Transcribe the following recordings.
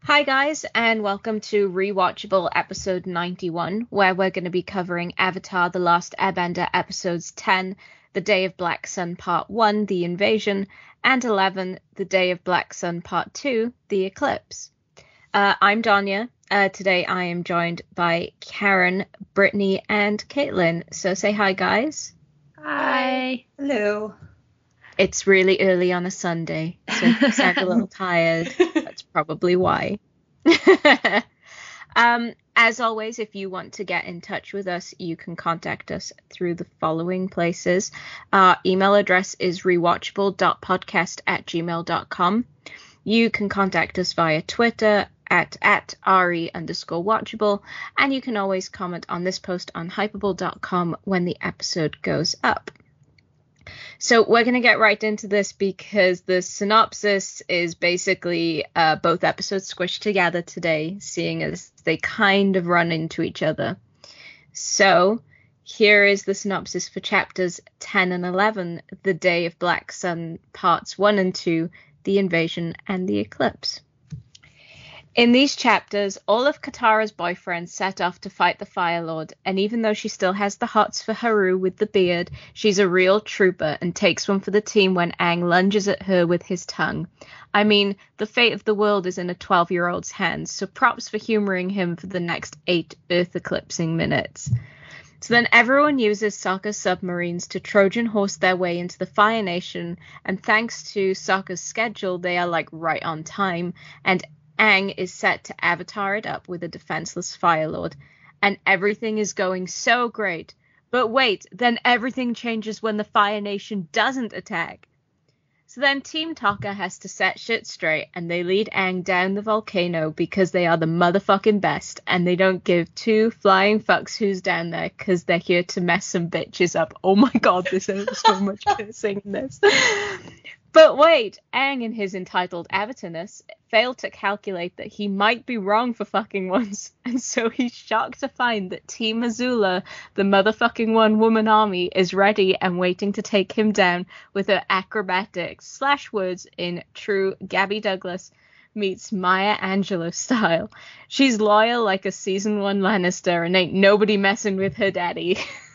Hi guys, and welcome to Rewatchable episode 91, where we're going to be covering Avatar: The Last Airbender episodes 10, The Day of Black Sun Part 1, The Invasion, and 11, The Day of Black Sun Part 2, The Eclipse. I'm Danya. Today I am joined by Karen, Brittany, and Caitlin. So say hi, guys. Hi. Hello. It's really early on a Sunday, so if you sound a little tired, that's probably why. As always, if you want to get in touch with us, you can contact us through the following places. Our email address is rewatchable.podcast@gmail.com. You can contact us via Twitter at @re_watchable, and you can always comment on this post on hypable.com when the episode goes up. So we're going to get right into this because the synopsis is basically both episodes squished together today, seeing as they kind of run into each other. So here is the synopsis for chapters 10 and 11, The Day of Black Sun, parts 1 and 2, The Invasion and the Eclipse. In these chapters, all of Katara's boyfriends set off to fight the Fire Lord, and even though she still has the hots for Haru with the beard, she's a real trooper and takes one for the team when Aang lunges at her with his tongue. I mean, the fate of the world is in a 12-year-old's hands, so props for humouring him for the next 8 Earth-eclipsing minutes. So then everyone uses Sokka's submarines to Trojan horse their way into the Fire Nation, and thanks to Sokka's schedule, they are like right on time, and Aang is set to avatar it up with a defenseless Fire Lord, and everything is going so great. But wait, then everything changes when the Fire Nation doesn't attack. So then Team Tokka has to set shit straight, and they lead Aang down the volcano because they are the motherfucking best, and they don't give two flying fucks who's down there because they're here to mess some bitches up. Oh my god, there's so much cursing in this. But wait, Aang in his entitled avatarness failed to calculate that he might be wrong for fucking once, and so he's shocked to find that Team Azula, the motherfucking one-woman army, is ready and waiting to take him down with her acrobatics / words in true Gabby Douglas meets Maya Angelou style. She's loyal like a season 1 Lannister and ain't nobody messing with her daddy.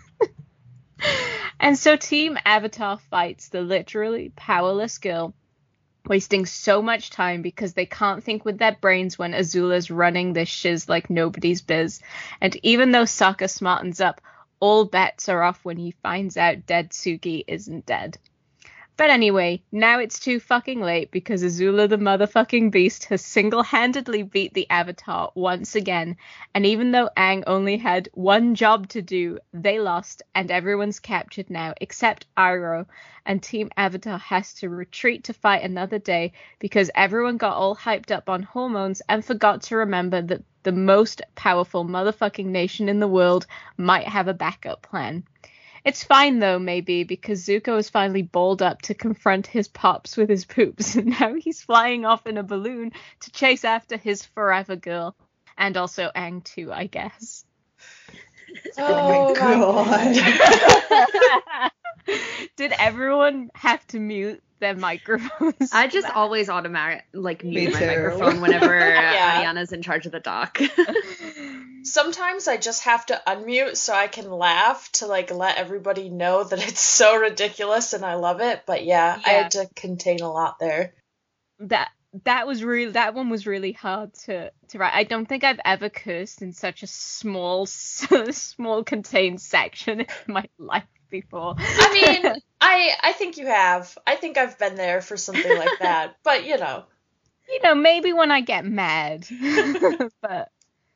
And so Team Avatar fights the literally powerless girl, wasting so much time because they can't think with their brains when Azula's running this shiz like nobody's biz. And even though Sokka smartens up, all bets are off when he finds out dead Suki isn't dead. But anyway, now it's too fucking late because Azula the motherfucking beast has single-handedly beat the Avatar once again, and even though Aang only had one job to do, they lost, and everyone's captured now except Iroh, and Team Avatar has to retreat to fight another day because everyone got all hyped up on hormones and forgot to remember that the most powerful motherfucking nation in the world might have a backup plan. It's fine, though, maybe, because Zuko is finally balled up to confront his pops with his poops, and now he's flying off in a balloon to chase after his forever girl. And also Aang, too, I guess. Oh my god. Did everyone have to mute their microphones? I just always mute my too. microphone whenever Yeah. Ariana's in charge of the dock. Sometimes I just have to unmute so I can laugh to let everybody know that it's so ridiculous and I love it. But yeah, I had to contain a lot there. That one was really hard to write. I don't think I've ever cursed in such a small contained section in my life before. I mean, I think you have. I think I've been there for something like that. But Maybe when I get mad. But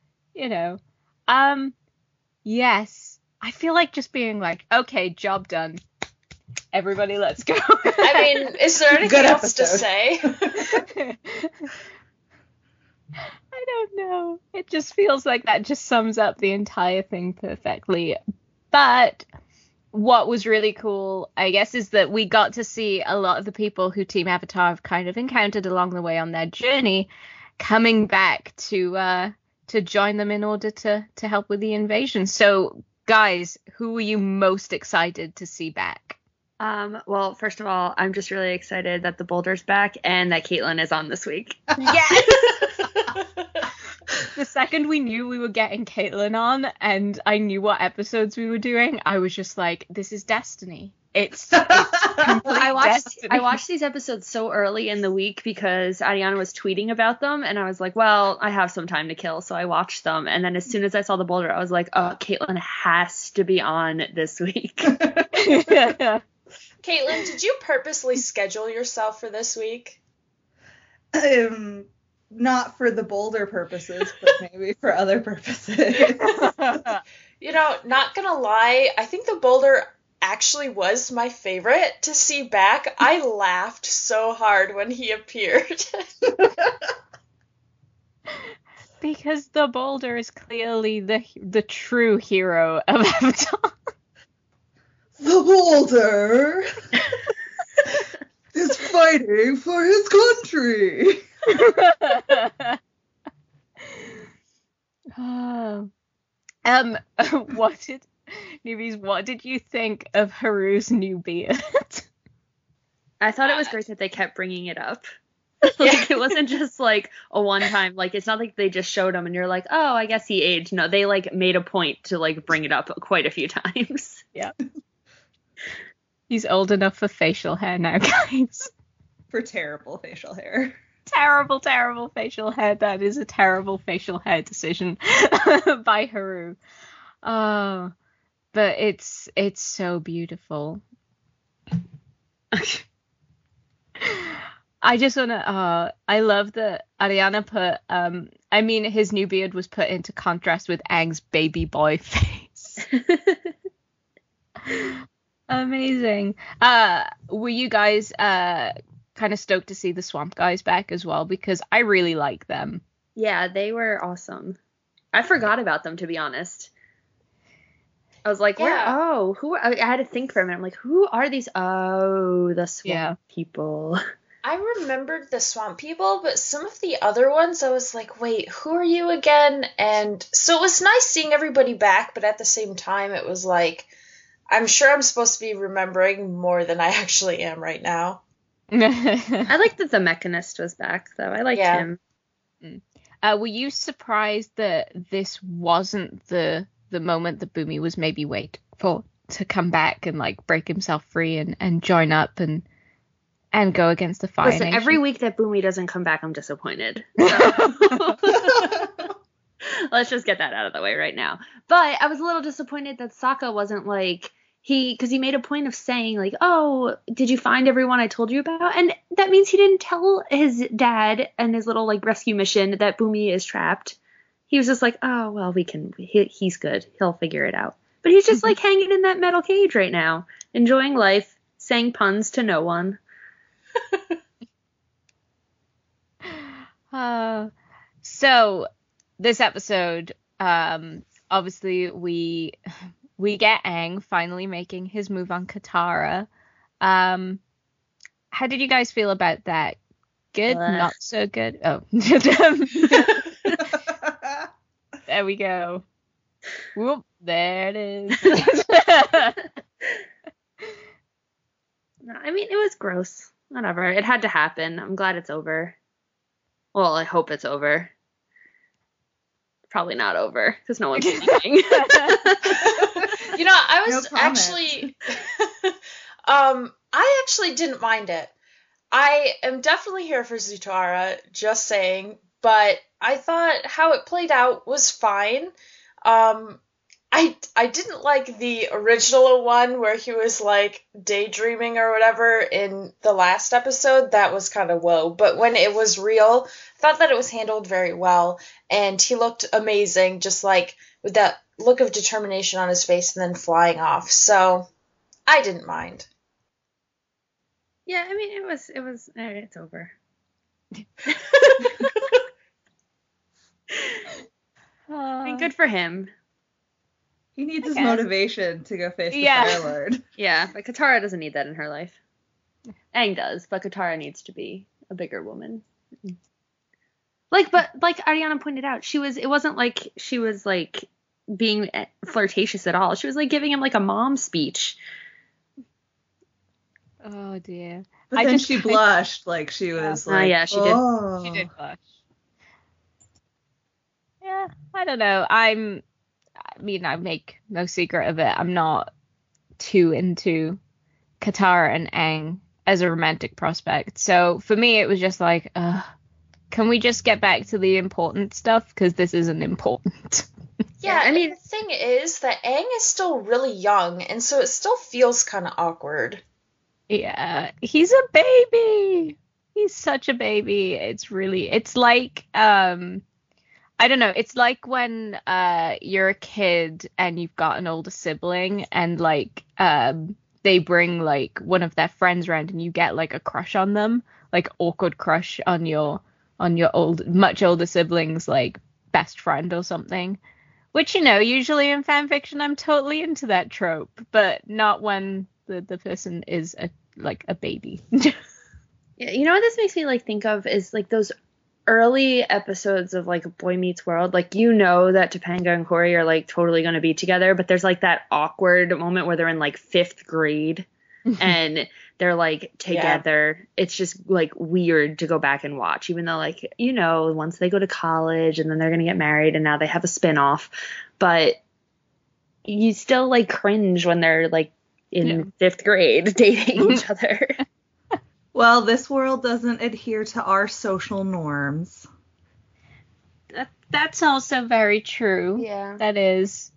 yes, I feel like just being like, okay, job done, everybody, let's go. I mean, is there anything else to say? I don't know. It just feels like that just sums up the entire thing perfectly. But what was really cool, I guess, is that we got to see a lot of the people who Team Avatar have kind of encountered along the way on their journey coming back to join them in order to help with the invasion. So, guys, who were you most excited to see back? Well, first of all, I'm just really excited that the Boulder's back and that Caitlin is on this week. Yes! The second we knew we were getting Caitlin on and I knew what episodes we were doing, I was just like, this is destiny. It's complete destiny. I watched these episodes so early in the week because Ariana was tweeting about them, and I was like, well, I have some time to kill, so I watched them. And then as soon as I saw the boulder, I was like, oh, Caitlin has to be on this week. Caitlin, did you purposely schedule yourself for this week? Not for the boulder purposes, but maybe for other purposes. You know, not gonna lie, I think the boulder actually was my favorite to see back. I laughed so hard when he appeared. Because the boulder is clearly the true hero of Avatar. The boulder is fighting for his country. What did you think of Haru's new beard? I thought it was great that they kept bringing it up. Like, it wasn't just like a one time, like, it's not like they just showed him and you're like, oh, I guess he aged. No, they like made a point to like bring it up quite a few times. Yeah. He's old enough for facial hair now, guys. For terrible facial hair. Terrible facial hair. That is a terrible facial hair decision by Haru. Oh, but it's so beautiful. I just wanna. I love that Ariana put. I mean, his new beard was put into contrast with Aang's baby boy face. Amazing. Were you guys kind of stoked to see the Swamp Guys back as well? Because I really like them. Yeah, they were awesome. I forgot about them, to be honest. I was like, who? I had to think for a minute. I'm like, who are these? Oh, the Swamp people. I remembered the Swamp people, but some of the other ones, I was like, wait, who are you again? And so it was nice seeing everybody back, but at the same time, it was like, I'm sure I'm supposed to be remembering more than I actually am right now. I liked that the Mechanist was back, though. I liked him. Were you surprised that this wasn't the moment that Bumi was maybe waiting for to come back and like break himself free and join up and go against the Fire Nation? Every week that Bumi doesn't come back, I'm disappointed. So. Let's just get that out of the way right now. But I was a little disappointed that Sokka wasn't like, because he made a point of saying like, oh, did you find everyone I told you about? And that means he didn't tell his dad and his little like rescue mission that Bumi is trapped. He was just like, oh, well, he's good. He'll figure it out. But he's just like hanging in that metal cage right now, enjoying life, saying puns to no one. So this episode, obviously we get Aang finally making his move on Katara. How did you guys feel about that? Good? Not so good? Oh. There we go. Whoop, there it is. I mean, it was gross. Whatever. It had to happen. I'm glad it's over. Well, I hope it's over. Probably not over, because no one's sleeping. You know, I was actually... I actually didn't mind it. I am definitely here for Zutara, just saying, but I thought how it played out was fine. I didn't like the original one where he was like daydreaming or whatever in the last episode. That was kind of whoa. But when it was real, I thought that it was handled very well. And he looked amazing, just like with that look of determination on his face and then flying off. So I didn't mind. Yeah, I mean, it's over. I mean, good for him. He needs his motivation to go face the Fire Lord. Yeah, but Katara doesn't need that in her life. Aang does, but Katara needs to be a bigger woman. Like Ariana pointed out, it wasn't like she was like being flirtatious at all. She was like giving him like a mom speech. Oh dear. But then she blushed like she was like, yeah, she did. She did blush. Yeah, I don't know. I mean, I make no secret of it. I'm not too into Katara and Aang as a romantic prospect. So for me, it was just like, can we just get back to the important stuff? Because this isn't important. Yeah, I mean, the thing is that Aang is still really young, and so it still feels kind of awkward. Yeah, he's a baby. He's such a baby. It's like, I don't know. It's like when you're a kid and you've got an older sibling and like they bring like one of their friends around and you get like a crush on them, like awkward crush on your much older sibling's like best friend or something. Which, you know, usually in fan fiction I'm totally into that trope, but not when the person is a baby. Yeah, you know what this makes me like think of is like those early episodes of like Boy Meets World. Like, you know that Topanga and Corey are like totally going to be together, but there's like that awkward moment where they're in like 5th grade and they're like together. Yeah. It's just like weird to go back and watch, even though like, you know, once they go to college and then they're going to get married and now they have a spin-off, but you still like cringe when they're like in 5th grade dating each other. Well, this world doesn't adhere to our social norms. That's also very true. Yeah. That is.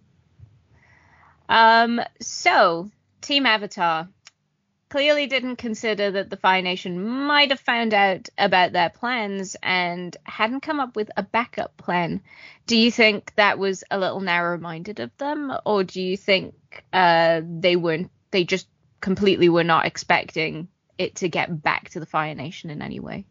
So, Team Avatar clearly didn't consider that the Fire Nation might have found out about their plans and hadn't come up with a backup plan. Do you think that was a little narrow-minded of them, or do you think they just completely were not expecting it to get back to the Fire Nation in any way?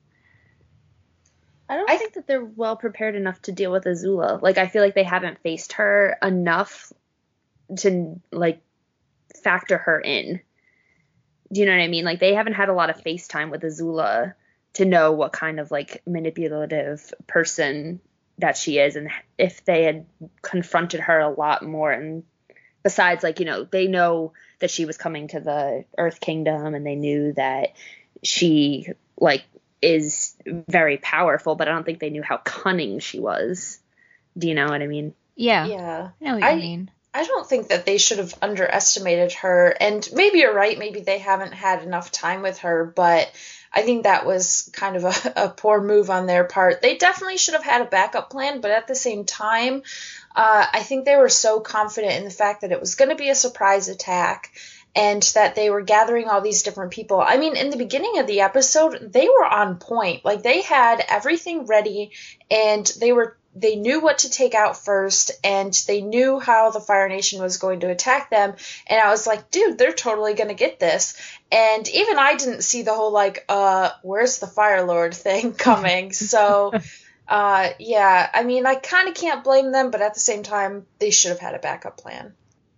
I think that they're well prepared enough to deal with Azula. Like, I feel like they haven't faced her enough to like factor her in. Do you know what I mean? Like, they haven't had a lot of face time with Azula to know what kind of like manipulative person that she is, and if they had confronted her a lot more, and besides, like, you know, they know that she was coming to the Earth Kingdom and they knew that she like is very powerful, but I don't think they knew how cunning she was. Do you know what I mean? Yeah. Yeah. I know what you mean. I don't think that they should have underestimated her, and maybe you're right, maybe they haven't had enough time with her, but I think that was kind of a poor move on their part. They definitely should have had a backup plan, but at the same time, I think they were so confident in the fact that it was going to be a surprise attack and that they were gathering all these different people. I mean, in the beginning of the episode, they were on point. Like, they had everything ready, and they knew what to take out first, and they knew how the Fire Nation was going to attack them. And I was like, dude, they're totally going to get this. And even I didn't see the whole, like, where's the Fire Lord thing coming. So, yeah, I mean, I kind of can't blame them, but at the same time, they should have had a backup plan.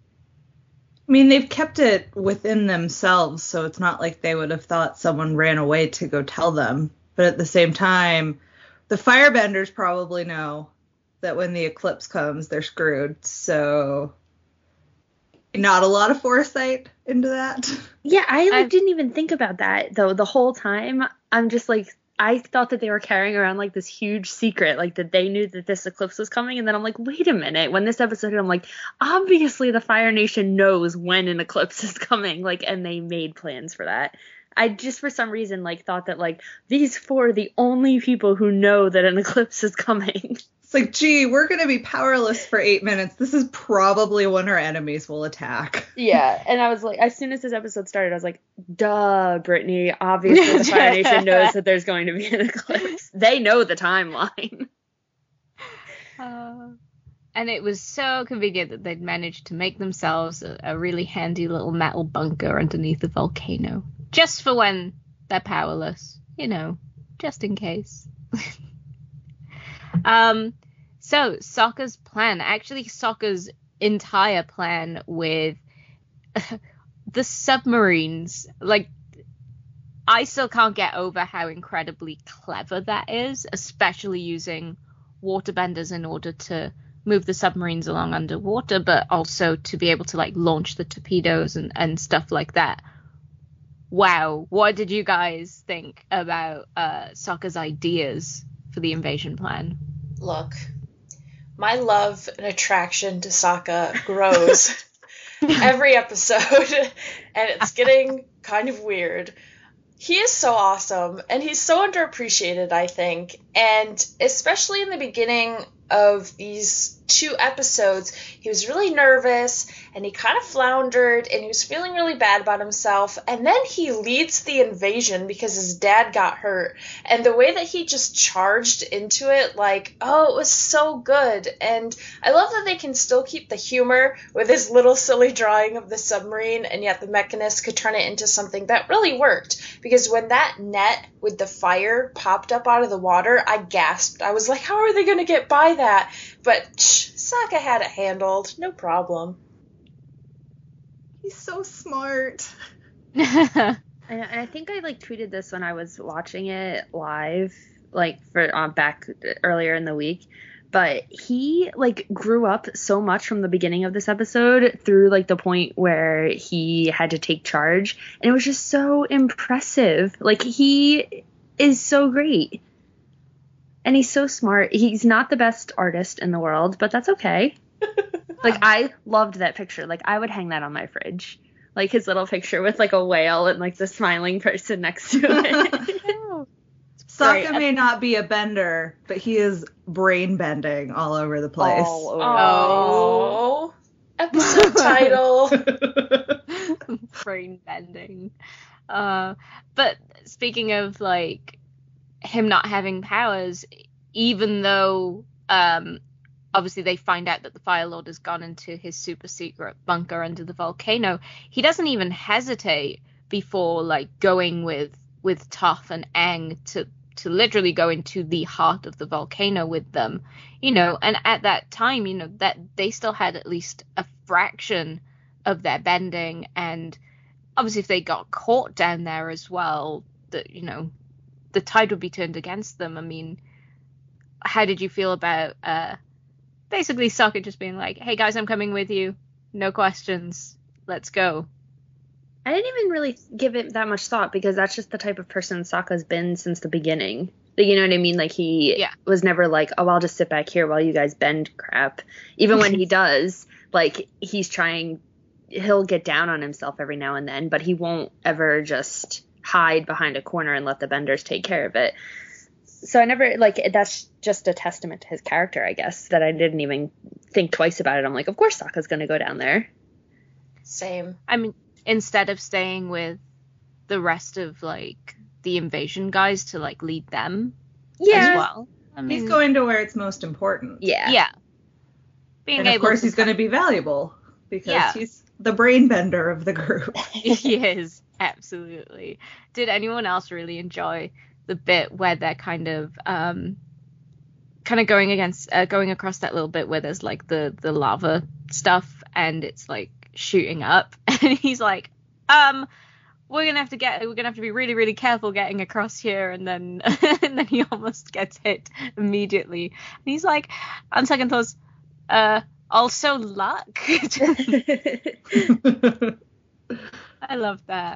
I mean, they've kept it within themselves, so it's not like they would have thought someone ran away to go tell them. But at the same time, the firebenders probably know that when the eclipse comes, they're screwed. So not a lot of foresight into that. Yeah, I didn't even think about that, though, the whole time. I'm just like, I thought that they were carrying around like this huge secret, like that they knew that this eclipse was coming. And then I'm like, wait a minute. When this episode hit, I'm like, obviously the Fire Nation knows when an eclipse is coming, like, and they made plans for that. I just, for some reason, like, thought that, like, these 4 are the only people who know that an eclipse is coming. It's like, gee, we're going to be powerless for 8 minutes. This is probably when our enemies will attack. Yeah, and I was like, as soon as this episode started, I was like, duh, Brittany, obviously the Fire Nation knows that there's going to be an eclipse. They know the timeline. And it was so convenient that they'd managed to make themselves a really handy little metal bunker underneath the volcano. Just for when they're powerless, you know, just in case. So Sokka's plan, actually Sokka's entire plan with the submarines, like, I still can't get over how incredibly clever that is, especially using waterbenders in order to move the submarines along underwater, but also to be able to like launch the torpedoes and stuff like that. Wow, what did you guys think about Sokka's ideas for the invasion plan? Look, my love and attraction to Sokka grows every episode, and it's getting kind of weird. He is so awesome, and he's so underappreciated, I think, and especially in the beginning of these 2 episodes, he was really nervous, and he kind of floundered, and he was feeling really bad about himself, and then he leads the invasion because his dad got hurt, and the way that he just charged into it, like, oh, it was so good, and I love that they can still keep the humor with his little silly drawing of the submarine, and yet the Mechanist could turn it into something that really worked, because when that net with the fire popped up out of the water, I gasped. I was like, how are they going to get by that? But Sokka had it handled. No problem. He's so smart. And I think I like tweeted this when I was watching it live, like for back earlier in the week. But he like grew up so much from the beginning of this episode through like the point where he had to take charge, and it was just so impressive. Like he is so great. And he's so smart. He's not the best artist in the world, but that's okay. Like, I loved that picture. Like, I would hang that on my fridge. Like, his little picture with, like, a whale and, like, the smiling person next to it. Sokka may not be a bender, but he is brain bending all over the place. Oh. Episode title. Brain bending. But speaking of, like, him not having powers, even though obviously they find out that the Fire Lord has gone into his super secret bunker under the volcano, he doesn't even hesitate before like going with Toph and Aang to literally go into the heart of the volcano with them, you know. And at that time, you know, that they still had at least a fraction of their bending, and obviously if they got caught down there as well, that, you know, the tide would be turned against them. I mean, how did you feel about basically Sokka just being like, hey guys, I'm coming with you, no questions, let's go? I didn't even really give it that much thought, because that's just the type of person Sokka's been since the beginning. You know what I mean? Like, he was never like, oh, I'll just sit back here while you guys bend crap. Even when he does, like, he'll get down on himself every now and then, but he won't ever just hide behind a corner and let the benders take care of it. So I never, like, that's just a testament to his character, I guess, that I didn't even think twice about it. I'm like, of course Sokka's going to go down there. Same. I mean, instead of staying with the rest of, like, the invasion guys to, like, lead them as well. I mean, he's going to where it's most important. Yeah. And of course he's going to be valuable, because he's the brain bender of the group. He is, absolutely. Did anyone else really enjoy the bit where they're kind of going across that little bit where there's like the lava stuff and it's like shooting up, and he's like, we're gonna have to be really, really careful getting across here, and then and then he almost gets hit immediately, and he's like, on second thoughts, also luck. I love that.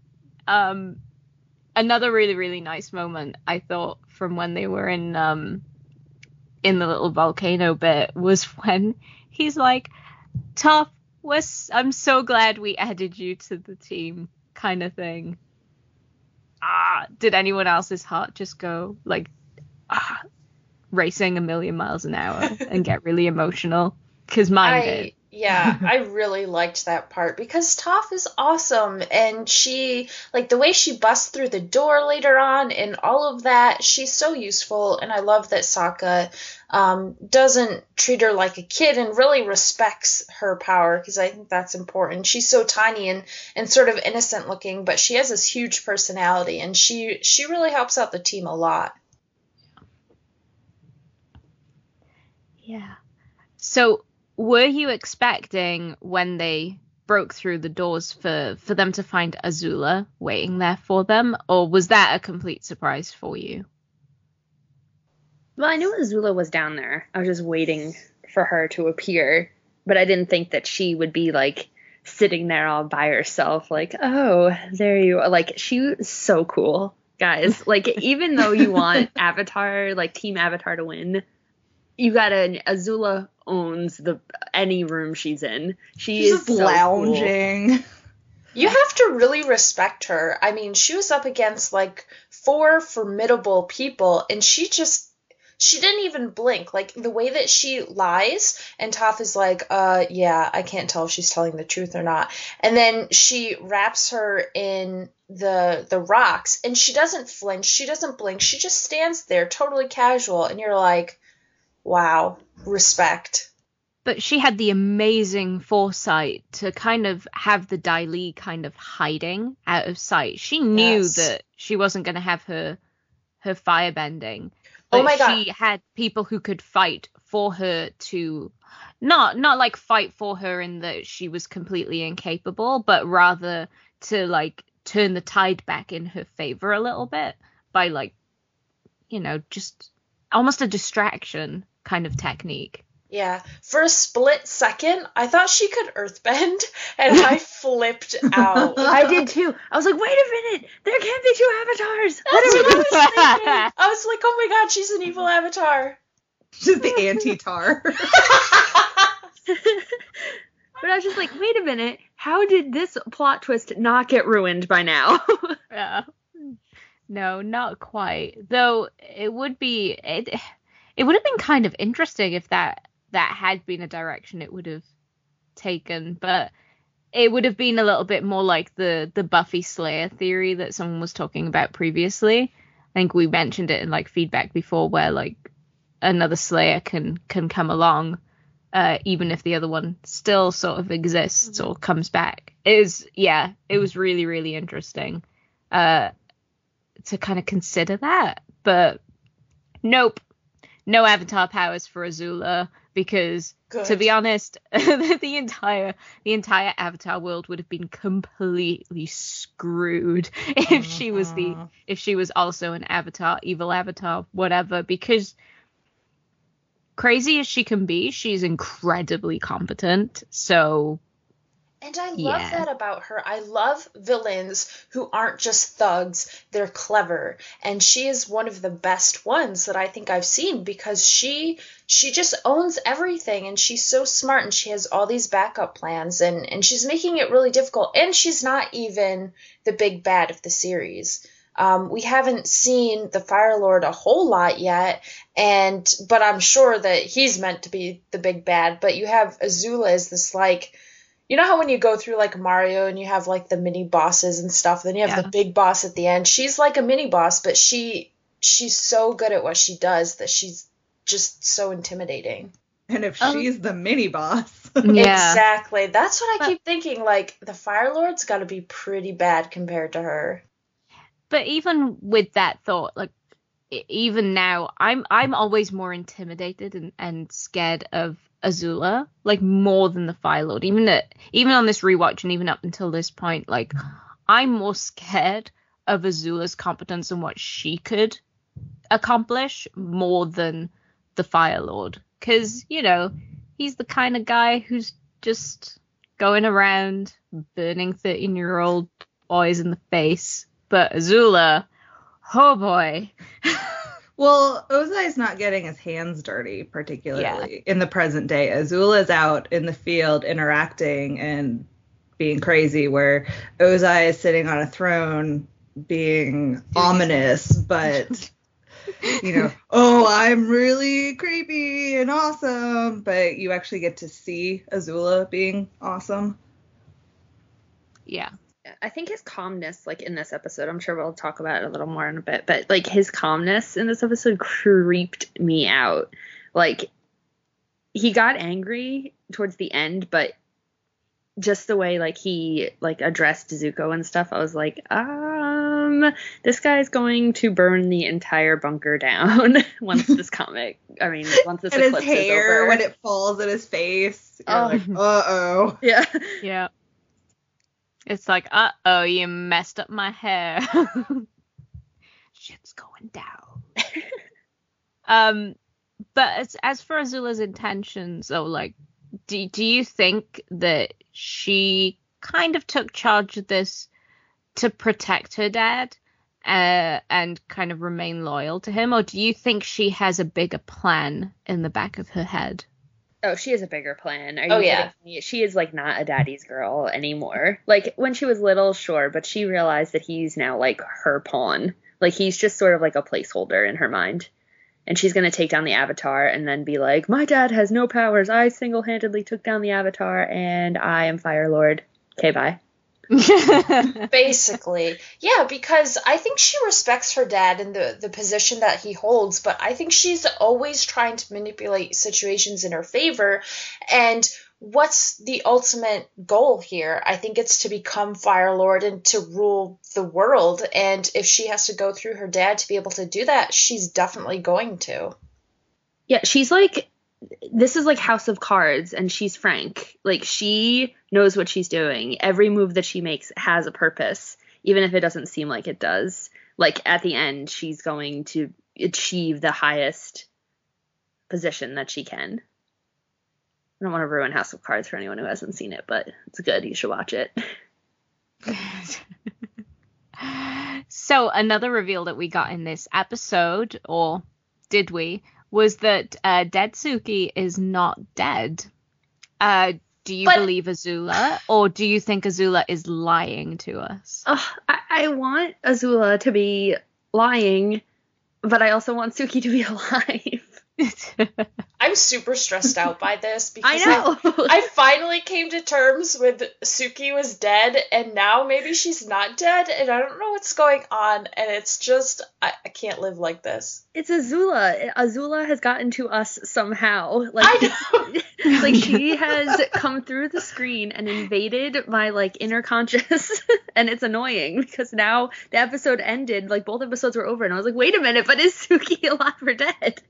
Another really, really nice moment, I thought, from when they were in the little volcano bit, was when he's like, Toph, I'm so glad we added you to the team, kind of thing. Did anyone else's heart just go like racing a million miles an hour and get really emotional? Because mine did. Yeah, I really liked that part, because Toph is awesome, and she, like, the way she busts through the door later on and all of that, she's so useful, and I love that Sokka doesn't treat her like a kid and really respects her power, because I think that's important. She's so tiny and sort of innocent looking, but she has this huge personality, and she really helps out the team a lot. Yeah. So, were you expecting, when they broke through the doors, for them to find Azula waiting there for them, or was that a complete surprise for you? Well, I knew Azula was down there. I was just waiting for her to appear, but I didn't think that she would be, like, sitting there all by herself, like, oh, there you are. Like, she was so cool, guys. Like, even though you want Avatar, like, Team Avatar to win, Azula owns any room she's in. She's just lounging. So cool. You have to really respect her. I mean, she was up against like 4 formidable people, and she didn't even blink. Like, the way that she lies, and Toph is like, yeah, I can't tell if she's telling the truth or not. And then she wraps her in the rocks, and she doesn't flinch, she doesn't blink, she just stands there totally casual, and you're like, wow, respect. But she had the amazing foresight to kind of have the Dai Li kind of hiding out of sight. She knew that she wasn't going to have her firebending. But oh my God. She had people who could fight for her to not like fight for her in that she was completely incapable, but rather to like turn the tide back in her favor a little bit by like, you know, just almost a distraction kind of technique. Yeah, for a split second, I thought she could earthbend, and I flipped out. I did too. I was like, wait a minute, there can't be 2 avatars. That's what I was thinking. I was like, oh my God, she's an evil avatar. She's the anti-Tar. But I was just like, wait a minute, how did this plot twist not get ruined by now? Yeah. No, not quite. Though it would have been kind of interesting if that had been a direction it would have taken, but it would have been a little bit more like the Buffy Slayer theory that someone was talking about previously. I think we mentioned it in like feedback before, where like another Slayer can come along, even if the other one still sort of exists or comes back. It was really, really interesting to kind of consider that, but nope. No avatar powers for Azula, because to be honest, the entire Avatar world would have been completely screwed if she was also an avatar, evil avatar, whatever, because crazy as she can be, she's incredibly competent. So and I love that about her. I love villains who aren't just thugs, they're clever. And she is one of the best ones that I think I've seen, because she just owns everything, and she's so smart, and she has all these backup plans, and she's making it really difficult. And she's not even the big bad of the series. We haven't seen the Fire Lord a whole lot yet, but I'm sure that he's meant to be the big bad. But you have Azula as this, like, you know how when you go through like Mario and you have like the mini bosses and stuff, then you have the big boss at the end. She's like a mini boss, but she's so good at what she does that she's just so intimidating. And if she's the mini boss. Exactly. That's what I keep thinking. Like, the Fire Lord's got to be pretty bad compared to her. But even with that thought, like, even now, I'm always more intimidated and scared of Azula, like, more than the Fire Lord. Even on this rewatch, and even up until this point, like, I'm more scared of Azula's competence and what she could accomplish more than the Fire Lord, because, you know, he's the kind of guy who's just going around burning 13-year-old boys in the face. But Azula, oh boy. Well, Ozai's not getting his hands dirty, particularly in the present day. Azula's out in the field interacting and being crazy, where Ozai is sitting on a throne being ominous, but, you know, oh, I'm really creepy and awesome. But you actually get to see Azula being awesome. Yeah. I think his calmness, like, in this episode, I'm sure we'll talk about it a little more in a bit, but, like, his calmness in this episode creeped me out. Like, he got angry towards the end, but just the way, like, he, like, addressed Zuko and stuff, I was like, this guy's going to burn the entire bunker down once this eclipse is over. And his hair, when it falls in his face, you're like, uh-oh. Yeah. Yeah. It's like, uh-oh, you messed up my hair. Shit's going down. But as for Azula's intentions, though, like, do you think that she kind of took charge of this to protect her dad? and kind of remain loyal to him, or do you think she has a bigger plan in the back of her head? Oh, she has a bigger plan. Are you kidding me? She is like not a daddy's girl anymore. Like when she was little, sure, but she realized that he's now like her pawn. Like he's just sort of like a placeholder in her mind. And she's going to take down the Avatar and then be like, my dad has no powers. I single-handedly took down the Avatar and I am Fire Lord. Okay, bye. Basically. Yeah, because I think she respects her dad and the position that he holds, but I think she's always trying to manipulate situations in her favor. And what's the ultimate goal here? I think it's to become Fire Lord and to rule the world. And if she has to go through her dad to be able to do that, she's definitely going to. Yeah, she's like, this is like House of Cards, and she's Frank. Like, she knows what she's doing. Every move that she makes has a purpose, even if it doesn't seem like it does. Like, at the end, she's going to achieve the highest position that she can. I don't want to ruin House of Cards for anyone who hasn't seen it, but it's good. You should watch it. So, another reveal that we got in this episode, or did we, was that dead Suki is not dead. Do you believe Azula, or do you think Azula is lying to us? I want Azula to be lying, but I also want Suki to be alive. I'm super stressed out by this because I know. I finally came to terms with Suki was dead, and now maybe she's not dead, and I don't know what's going on, and it's just, I can't live like this. It's Azula. Azula has gotten to us somehow. Like, I know. Like, she has come through the screen and invaded my, like, inner conscious, and it's annoying, because now the episode ended, like, both episodes were over, and I was like, wait a minute, but is Suki alive or dead?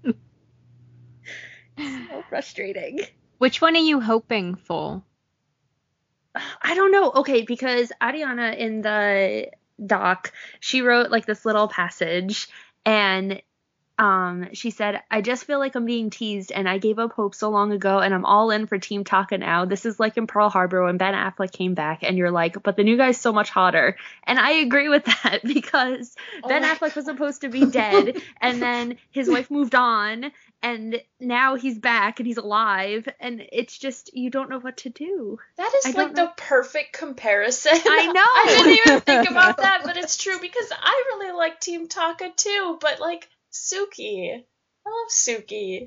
So frustrating. Which one are you hoping for? I don't know. Okay, because Ariana in the doc, she wrote like this little passage, and she said, I just feel like I'm being teased, and I gave up hope so long ago, and I'm all in for Team Taka now. This is like in Pearl Harbor when Ben Affleck came back, and you're like, but the new guy's so much hotter. And I agree with that, because Ben Affleck was supposed to be dead, and then his wife moved on, and now he's back, and he's alive, and it's just, you don't know what to do. That is like the perfect comparison. I know! I didn't even think about that, but it's true, because I really like Team Taka too, but like, Suki. I love Suki.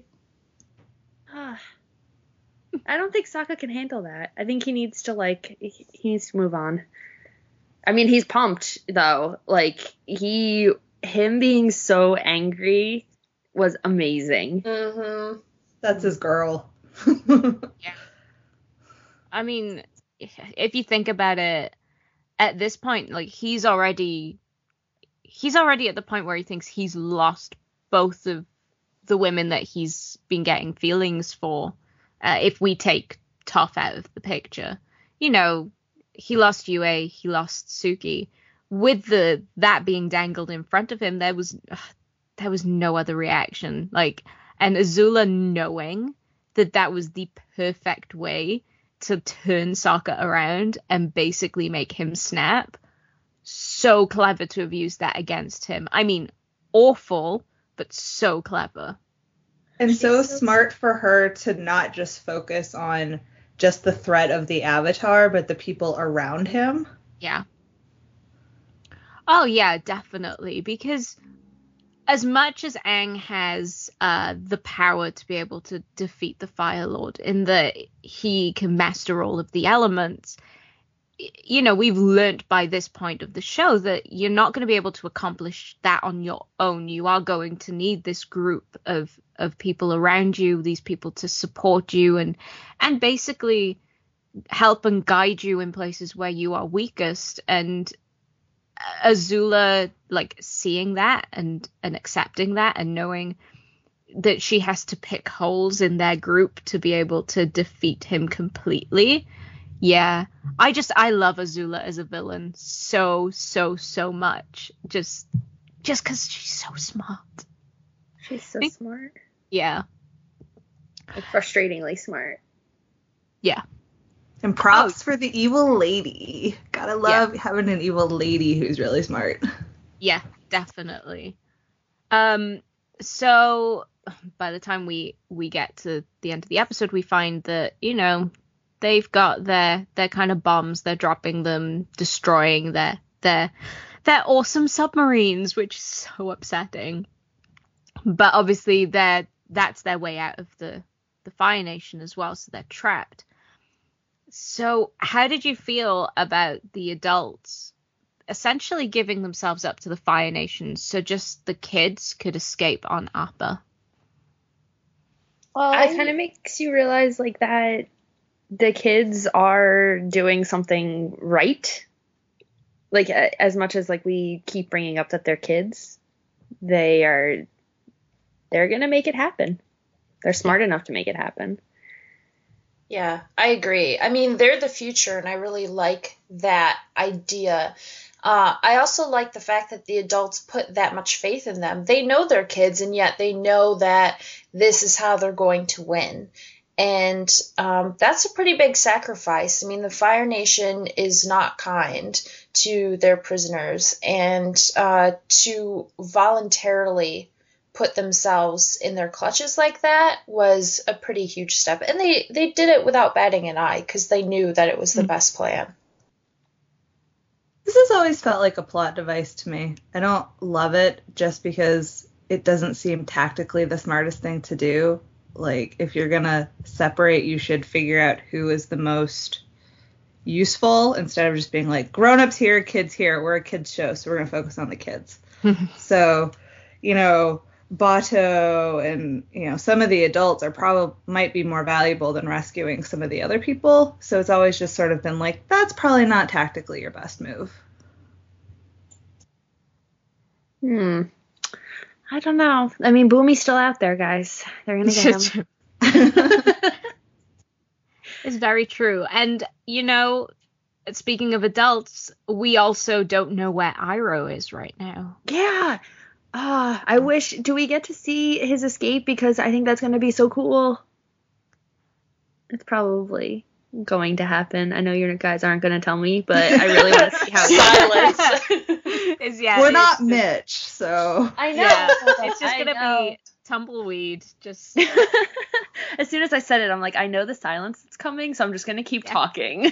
I don't think Sokka can handle that. I think he needs to, like, he needs to move on. I mean, he's pumped, though. Like, him being so angry was amazing. Mm-hmm. That's his girl. Yeah. I mean, if you think about it, at this point, like, he's already at the point where he thinks he's lost both of the women that he's been getting feelings for. If we take Toph out of the picture, you know, he lost Yue, he lost Suki. With that being dangled in front of him, there was no other reaction. Like, and Azula knowing that was the perfect way to turn Sokka around and basically make him snap. So clever to have used that against him. I mean, awful, but so clever. And so smart for her to not just focus on just the threat of the Avatar, but the people around him. Yeah. Oh, yeah, definitely. Because as much as Aang has the power to be able to defeat the Fire Lord, in that he can master all of the elements, you know, we've learned by this point of the show that you're not going to be able to accomplish that on your own. You are going to need this group of people around you, these people to support you and basically help and guide you in places where you are weakest. And Azula, like, seeing that and accepting that and knowing that she has to pick holes in their group to be able to defeat him completely. Yeah, I love Azula as a villain so much. Just because she's so smart. She's so smart. Yeah. Like, frustratingly smart. Yeah. And props for the evil lady. Gotta love having an evil lady who's really smart. Yeah, definitely. So by the time we get to the end of the episode, we find that, you know, they've got their kind of bombs, they're dropping them, destroying their awesome submarines, which is so upsetting. But obviously that's their way out of the Fire Nation as well, so they're trapped. So how did you feel about the adults essentially giving themselves up to the Fire Nation so just the kids could escape on Appa? Well, it kind of makes you realize, like, that the kids are doing something right. Like, as much as, like, we keep bringing up that they're kids, they're gonna make it happen. They're smart enough to make it happen. Yeah, I agree. I mean, they're the future, and I really like that idea. I also like the fact that the adults put that much faith in them. They know they're kids, and yet they know that this is how they're going to win. And that's a pretty big sacrifice. I mean, the Fire Nation is not kind to their prisoners, and to voluntarily put themselves in their clutches like that was a pretty huge step. And they did it without batting an eye because they knew that it was the best plan. This has always felt like a plot device to me. I don't love it just because it doesn't seem tactically the smartest thing to do. Like, if you're going to separate, you should figure out who is the most useful instead of just being like, grown-ups here, kids here. We're a kids show, so we're going to focus on the kids. So, you know, Bato and, you know, some of the adults might be more valuable than rescuing some of the other people. So it's always just sort of been like, that's probably not tactically your best move. I don't know. I mean, Boomy's still out there, guys. They're gonna get him. It's very true. And, you know, speaking of adults, we also don't know where Iroh is right now. Yeah. I wish. Do we get to see his escape? Because I think that's going to be so cool. It's probably going to happen. I know you guys aren't going to tell me, but I really want to see how Silence. We're not Mitch, so. I know. Yeah, it's just going to be tumbleweed. Just as soon as I said it, I'm like, I know the silence that's coming, so I'm just going to keep talking.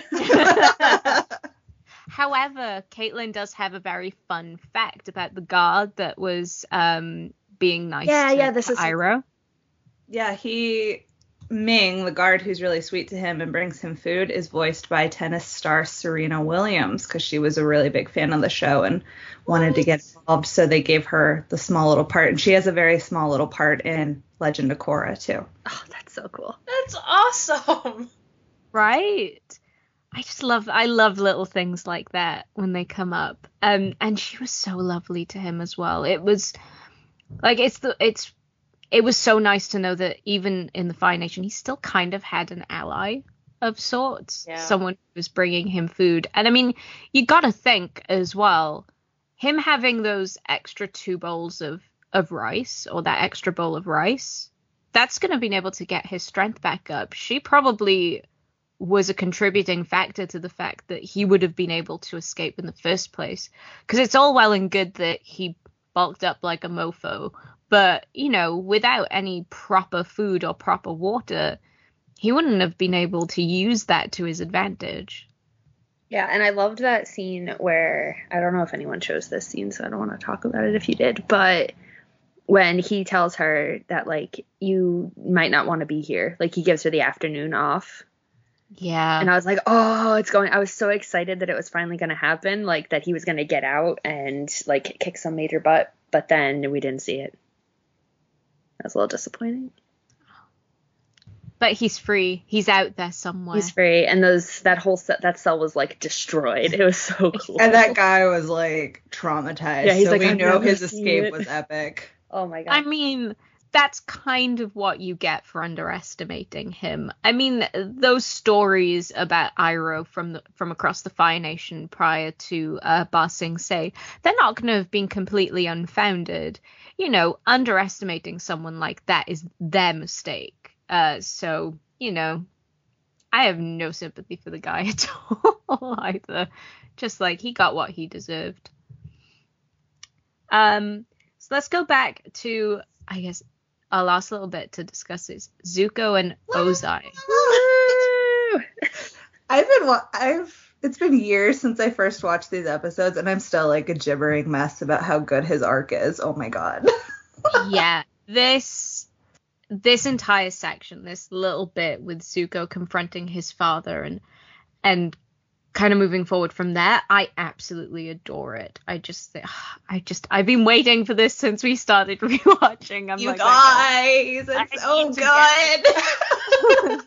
However, Caitlin does have a very fun fact about the guard that was being nice to Iroh. Yeah, Ming, the guard who's really sweet to him and brings him food, is voiced by tennis star Serena Williams because she was a really big fan of the show and wanted to get involved, so they gave her the small little part. And she has a very small little part in Legend of Korra, too. Oh, that's so cool. That's awesome. Right? I love little things like that when they come up. And she was so lovely to him as well. It was like it was so nice to know that even in the Fire Nation, he still kind of had an ally of sorts. Yeah. Someone who was bringing him food. And I mean, you got to think as well, him having those extra 2 bowls of rice, or that extra bowl of rice, that's going to be able to get his strength back up. She probably was a contributing factor to the fact that he would have been able to escape in the first place. Because it's all well and good that he bulked up like a mofo, but, you know, without any proper food or proper water, he wouldn't have been able to use that to his advantage. Yeah, and I loved that scene where, I don't know if anyone chose this scene, so I don't want to talk about it if you did, but when he tells her that, like, you might not want to be here, like, he gives her the afternoon off. Yeah. And I was like, oh, I was so excited that it was finally going to happen, like, that he was going to get out and, like, kick some major butt, but then we didn't see it. That was a little disappointing. But he's free. He's out there somewhere. He's free, and that cell was, like, destroyed. It was so cool. And that guy was, like, traumatized. Yeah, he's so like, we know his escape was epic. Oh my god. I mean, that's kind of what you get for underestimating him. I mean, those stories about Iroh from across the Fire Nation prior to Ba Sing Se, they're not going to have been completely unfounded. You know, underestimating someone like that is their mistake. So, you know, I have no sympathy for the guy at all either. Just like, he got what he deserved. So let's go back to, I guess, our last little bit to discuss is Zuko and Ozai. It's been years since I first watched these episodes, and I'm still like a gibbering mess about how good his arc is. Oh my god. Yeah, this entire section, this little bit with Zuko confronting his father and kind of moving forward from there, I absolutely adore it. I've been waiting for this since we started rewatching. I'm you like, guys, it's so good.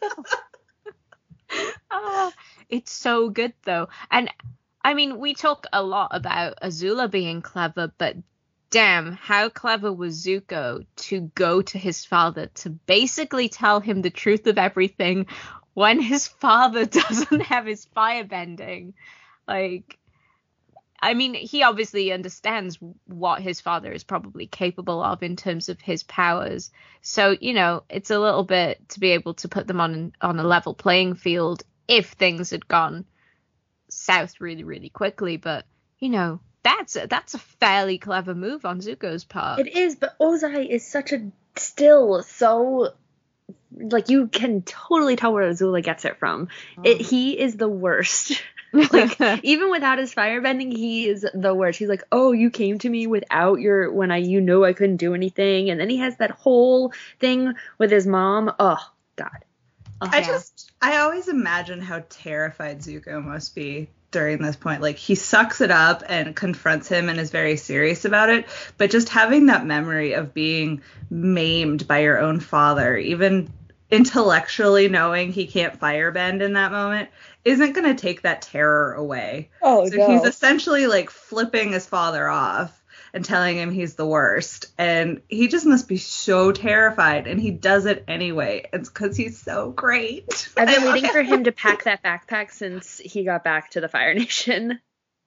It's so good though. And I mean, we talk a lot about Azula being clever, but damn, how clever was Zuko to go to his father to basically tell him the truth of everything when his father doesn't have his firebending. Like, I mean, he obviously understands what his father is probably capable of in terms of his powers. So, you know, it's a little bit to be able to put them on a level playing field if things had gone south really, really quickly. But, you know, that's a fairly clever move on Zuko's part. It is, but Ozai is still so, like, you can totally tell where Azula gets it from. He is the worst. Like, even without his firebending, he is the worst. He's like, oh, you came to me without you know I couldn't do anything. And then he has that whole thing with his mom. Oh, God. I always imagine how terrified Zuko must be during this point. Like, he sucks it up and confronts him and is very serious about it. But just having that memory of being maimed by your own father, even intellectually knowing he can't firebend in that moment, isn't going to take that terror away. Oh, so no. He's essentially like flipping his father off and telling him he's the worst. And he just must be so terrified. And he does it anyway. It's because he's so great. I've been waiting for him to pack that backpack since he got back to the Fire Nation.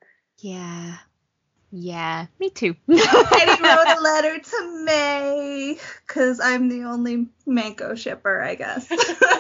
Yeah, me too. And he wrote a letter to May, because I'm the only Mako shipper, I guess.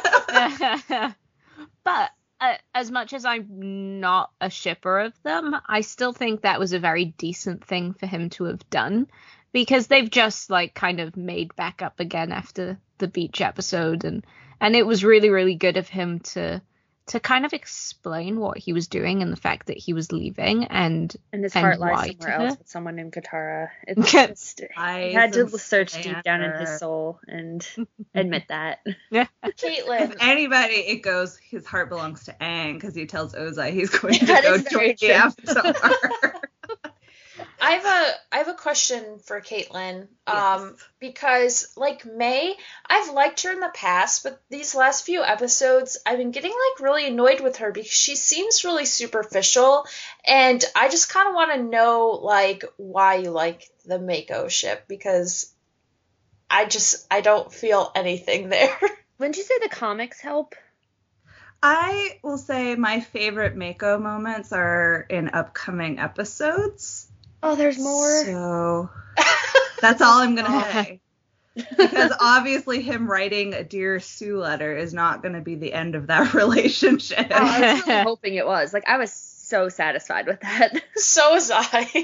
But as much as I'm not a shipper of them, I still think that was a very decent thing for him to have done, because they've just like kind of made back up again after the beach episode, and it was really, really good of him to kind of explain what he was doing and the fact that he was leaving and his heart lies why somewhere to else her. with someone named Katara. It's just, he had to search deep down in his soul and admit that. Caitlin. If anybody, it goes, his heart belongs to Aang, because he tells Ozai he's going to That go is very join the Avatar. I have a question for Caitlin. Yes. Because like May, I've liked her in the past, but these last few episodes, I've been getting like really annoyed with her because she seems really superficial, and I just kind of want to know like why you like the Mako ship, because I don't feel anything there. Wouldn't you say the comics help? I will say my favorite Mako moments are in upcoming episodes. Oh, there's more. So that's all I'm going to say. Because obviously him writing a Dear Sue letter is not going to be the end of that relationship. Oh, I was really hoping it was. Like, I was so satisfied with that. So was I.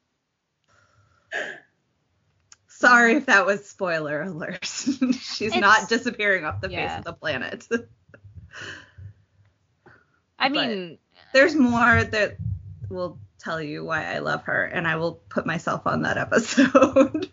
Sorry if that was spoiler alert. She's not disappearing off the face of the planet. I mean, there's more that will tell you why I love her, and I will put myself on that episode.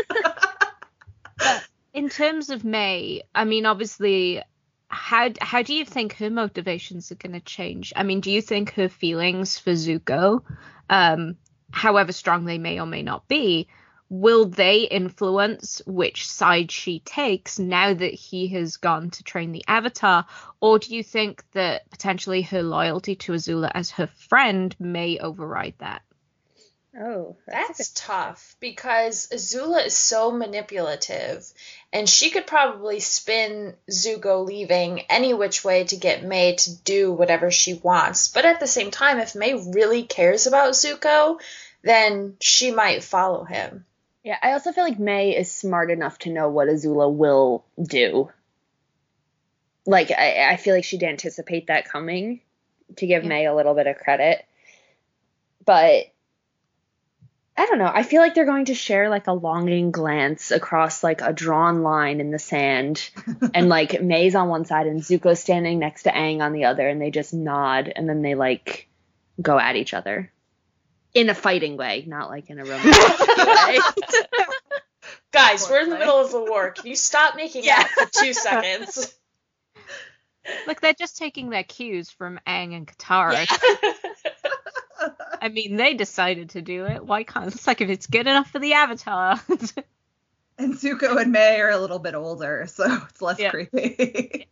in terms of May, I mean, obviously, how do you think her motivations are going to change? I mean, do you think her feelings for Zuko, however strong they may or may not be, will they influence which side she takes now that he has gone to train the Avatar? Or do you think that potentially her loyalty to Azula as her friend may override that? Oh, that's tough, because Azula is so manipulative, and she could probably spin Zuko leaving any which way to get May to do whatever she wants. But at the same time, if May really cares about Zuko, then she might follow him. Yeah, I also feel like May is smart enough to know what Azula will do. Like, I feel like she'd anticipate that coming, to give May a little bit of credit. But I don't know. I feel like they're going to share like a longing glance across like a drawn line in the sand, and like Mei's on one side and Zuko's standing next to Aang on the other, and they just nod, and then they like go at each other in a fighting way, not like in a romantic way. Guys, we're in the middle of a war. Can you stop making out for 2 seconds? Look, they're just taking their cues from Aang and Katara. Yeah. I mean, they decided to do it. Why can't? It's like if it's good enough for the Avatar. And Zuko and Mei are a little bit older, so it's less creepy.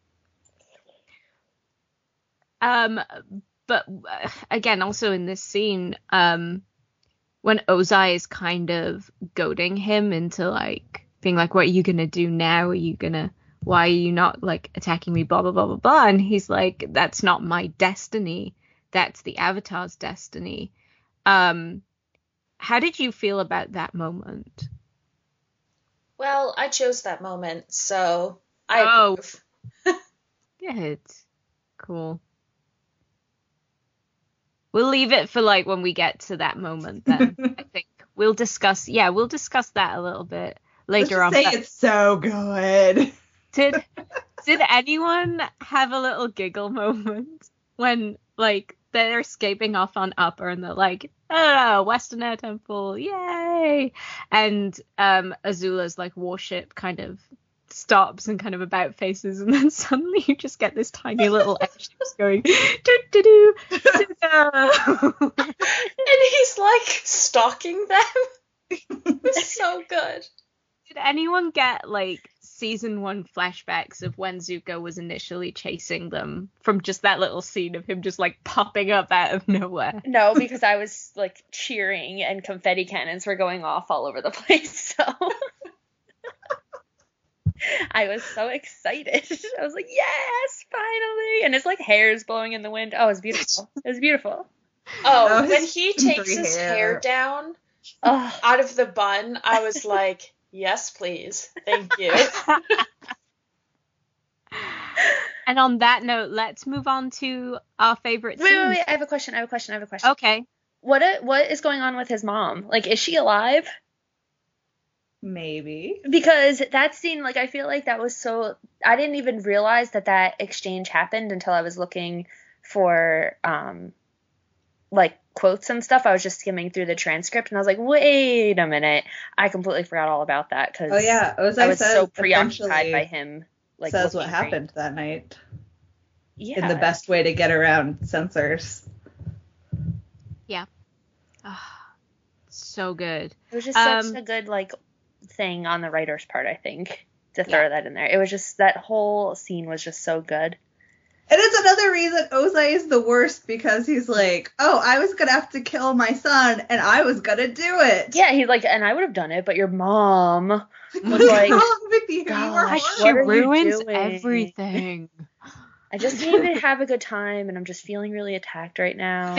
But again, also in this scene, when Ozai is kind of goading him into like being like, "What are you gonna do now? Why are you not like attacking me? Blah blah blah blah blah." And he's like, "That's not my destiny. That's the Avatar's destiny." How did you feel about that moment? Well, I chose that moment, so I approve. Good. Cool. We'll leave it for like when we get to that moment then. I think we'll discuss that a little bit later on. Let's just say it's so good. Did anyone have a little giggle moment when like they're escaping off on Upper and they're like, "Oh, Western Air Temple, yay!" And Azula's like warship kind of stops and kind of about faces, and then suddenly you just get this tiny little airship going do do do. And he's like stalking them. It's so good. Did anyone get like season 1 flashbacks of when Zuko was initially chasing them from just that little scene of him just like popping up out of nowhere? No, because I was like cheering and confetti cannons were going off all over the place, so I was so excited. I was like, yes, finally. And his like hair's blowing in the wind. Oh, it was beautiful. It was beautiful. Oh, when he takes his hair down out of the bun, I was like, yes, please. Thank you. And on that note, let's move on to our favorite scenes. Wait. I have a question. Okay. What is going on with his mom? Like, is she alive? Maybe. Because that scene, like, I feel like that was so... I didn't even realize that exchange happened until I was looking for, like, quotes and stuff. I was just skimming through the transcript, and I was like, wait a minute. I completely forgot all about that, because Ozai I was so preoccupied by him. Like, says what happened that night. Yeah. In the best way to get around censors. Yeah. Oh, so good. It was just such a good, like, thing on the writer's part, I think, to throw that in there. It was just, that whole scene was just so good. And it's another reason Ozai is the worst, because he's like, oh, I was going to have to kill my son, and I was going to do it. Yeah, he's like, and I would have done it, but your mom was like, wrong with you? gosh, she ruins everything. I just need to have a good time, and I'm just feeling really attacked right now.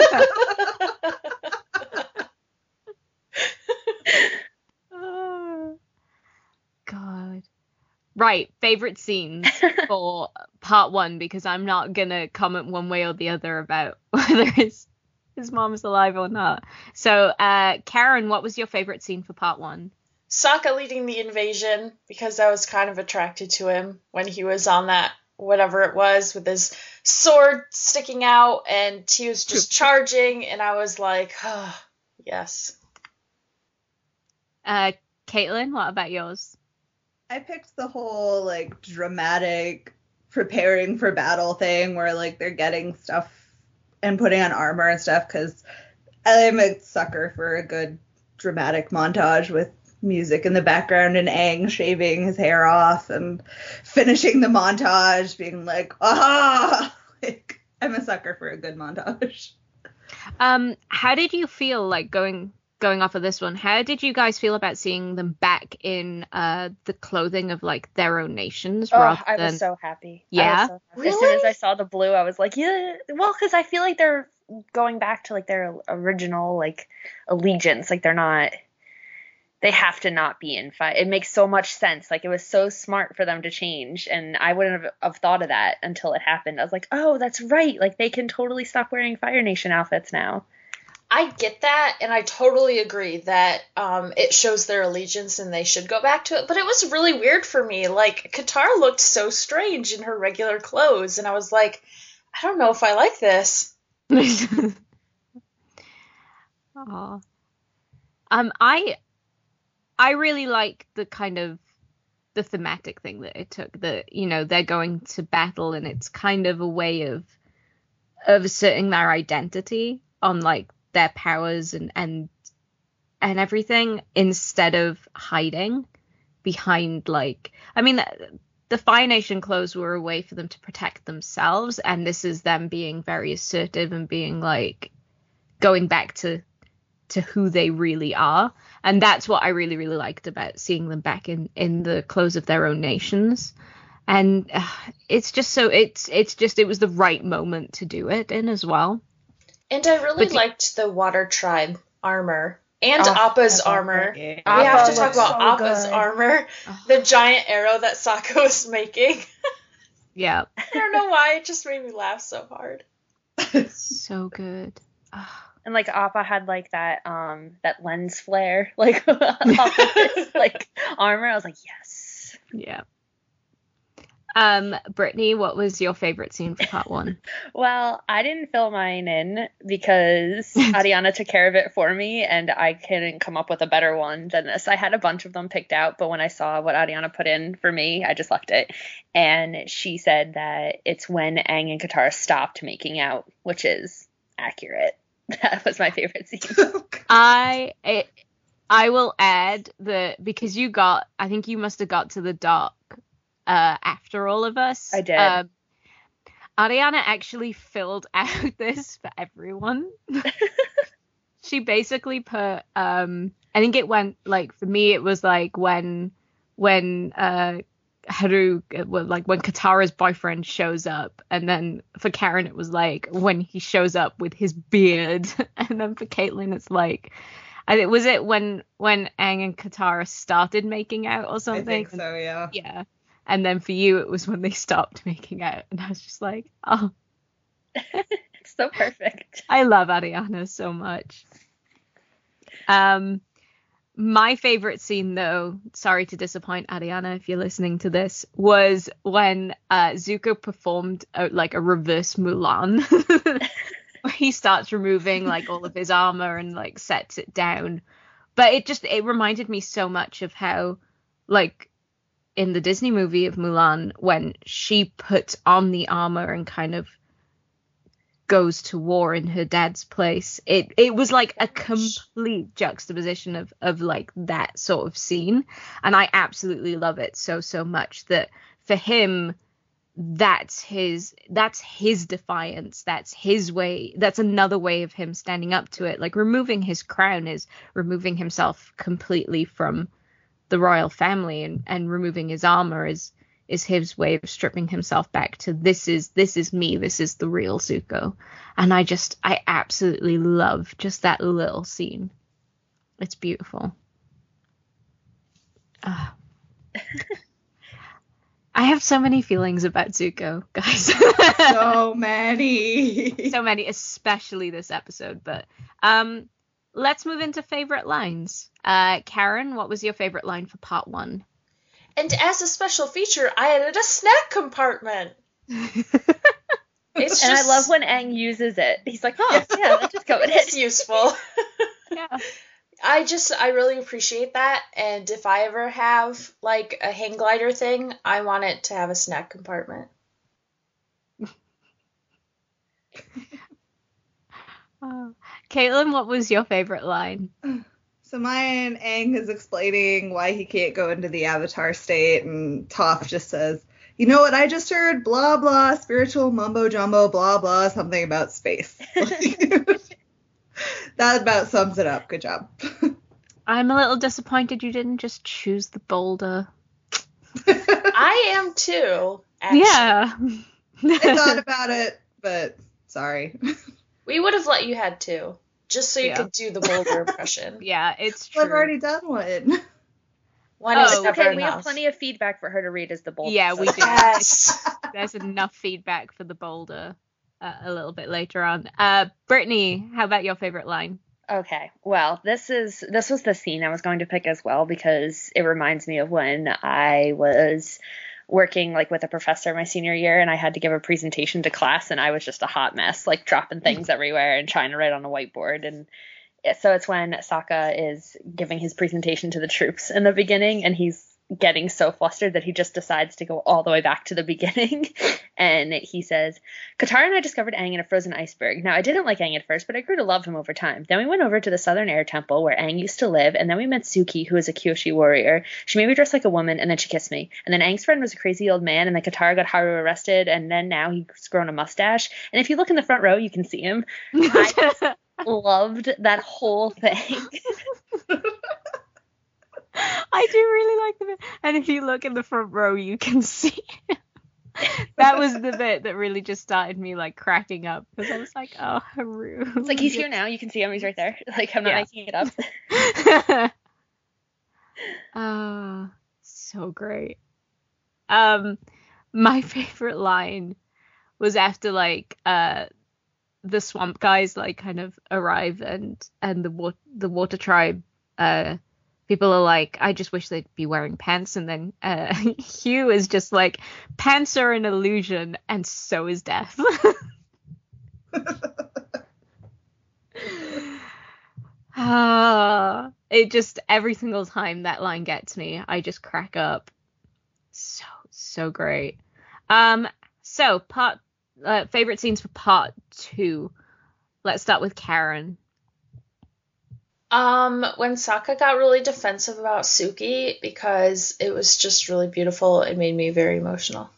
God. Right, favorite scenes for part 1, because I'm not gonna comment one way or the other about whether his mom's alive or not. So, Karen, what was your favorite scene for part 1? Sokka leading the invasion, because I was kind of attracted to him when he was on that whatever it was with his sword sticking out, and he was just charging, and I was like, oh, yes. Caitlin, what about yours? I picked the whole, like, dramatic preparing for battle thing where, like, they're getting stuff and putting on armor and stuff, because I'm a sucker for a good dramatic montage with music in the background and Aang shaving his hair off and finishing the montage being like, ah! Like, I'm a sucker for a good montage. How did you feel, like, going off of this one, how did you guys feel about seeing them back in the clothing of like their own nations? I was so happy. Yeah. Really? As soon as I saw the blue, I was like, yeah. Well, because I feel like they're going back to like their original like allegiance. Like they have to not be in fight. It makes so much sense. Like, it was so smart for them to change, and I wouldn't have thought of that until it happened. I was like, oh, that's right. Like, they can totally stop wearing Fire Nation outfits now. I get that, and I totally agree that it shows their allegiance and they should go back to it. But it was really weird for me. Like, Katara looked so strange in her regular clothes, and I was like, I don't know if I like this. Aw. I really like the kind of the thematic thing that it took. That, you know, they're going to battle, and it's kind of a way of asserting their identity on like their powers and everything, instead of hiding behind, like, I mean, the Fire Nation clothes were a way for them to protect themselves, and this is them being very assertive and being like going back to who they really are. And that's what I really, really liked about seeing them back in the clothes of their own nations. And it's just so it was the right moment to do it in as well. And I really liked the Water Tribe armor and Appa's armor. We have to talk about Appa's armor. The giant arrow that Sokka was making. Yeah. I don't know why, it just made me laugh so hard. So good. And like Appa had like that lens flare like off of his like armor. I was like, yes. Yeah. Brittany, what was your favorite scene for part 1? Well, I didn't fill mine in because Ariana took care of it for me, and I couldn't come up with a better one than this. I had a bunch of them picked out, but when I saw what Ariana put in for me, I just left it. And she said that it's when Aang and Katara stopped making out, which is accurate. That was my favorite scene. I will add that because I think you must have got to the dock after all of us. I did. Ariana actually filled out this for everyone. She basically put I think it went like, for me it was like when Haru, like when Katara's boyfriend shows up, and then for Karen it was like when he shows up with his beard, and then for Caitlin it's like, was it when Aang and Katara started making out or something? I think so, yeah. Yeah. And then for you, it was when they stopped making out. And I was just like, oh. It's so perfect. I love Ariana so much. My favorite scene, though, sorry to disappoint Ariana if you're listening to this, was when Zuko performed a reverse Mulan. Where he starts removing like all of his armor and like sets it down. But it reminded me so much of how, like, in the Disney movie of Mulan, when she puts on the armor and kind of goes to war in her dad's place, it was like a complete juxtaposition of like that sort of scene, and I absolutely love it so much that for him that's his defiance, that's his way, that's another way of him standing up to it. Like, removing his crown is removing himself completely from the royal family, and removing his armor is his way of stripping himself back to this is me, this is the real Zuko. And I absolutely love just that little scene. It's beautiful. I have so many feelings about Zuko, guys. So many, especially this episode. But let's move into favorite lines. Karen, what was your favorite line for part 1? And as a special feature, I added a snack compartment. And I love when Aang uses it. He's like, oh, yeah, let's just go with it. It's useful. Yeah. I really appreciate that. And if I ever have like a hang glider thing, I want it to have a snack compartment. Caitlin, what was your favorite line? So mine, Aang is explaining why he can't go into the Avatar state, and Toph just says, you know what I just heard? Blah, blah, spiritual mumbo jumbo, blah, blah, something about space. That about sums it up. Good job. I'm a little disappointed you didn't just choose the boulder. I am too, actually. Yeah. I thought about it, but sorry. We would have let you had two, just so you could do the boulder impression. Yeah, it's true. I've already done one. One is never okay, we enough. have plenty of feedback for her to read as the boulder. Yeah, we do. Yes. There's enough feedback for the boulder. a little bit later on. Brittany, how about your favorite line? Okay, well, this was the scene I was going to pick as well, because it reminds me of when I was working like with a professor my senior year, and I had to give a presentation to class, and I was just a hot mess, like dropping things everywhere and trying to write on a whiteboard. And so it's when Sokka is giving his presentation to the troops in the beginning, and he's getting so flustered that he just decides to go all the way back to the beginning. And he says, Katara and I discovered Aang in a frozen iceberg. Now, I didn't like Aang at first, but I grew to love him over time. Then we went over to the Southern Air Temple where Aang used to live, and then we met Suki, who is a Kyoshi warrior. She made me dress like a woman, and then she kissed me. And then Aang's friend was a crazy old man, and then Katara got Haru arrested, and then now he's grown a mustache. And if you look in the front row, you can see him. I loved that whole thing. I do really like the bit. And if you look in the front row, you can see that was the bit that really just started me like cracking up, because I was like, oh, Haru. It's like, he's here now. You can see him. He's right there. Like, I'm not making it up. So great. My favorite line was after like the swamp guys like kind of arrive, and the water tribe people are like, I just wish they'd be wearing pants. And then Hugh is just like, pants are an illusion, and so is death. It just, every single time that line gets me, I just crack up. So great. So favorite scenes for part 2. Let's start with Karen. When Sokka got really defensive about Suki, because it was just really beautiful, it made me very emotional.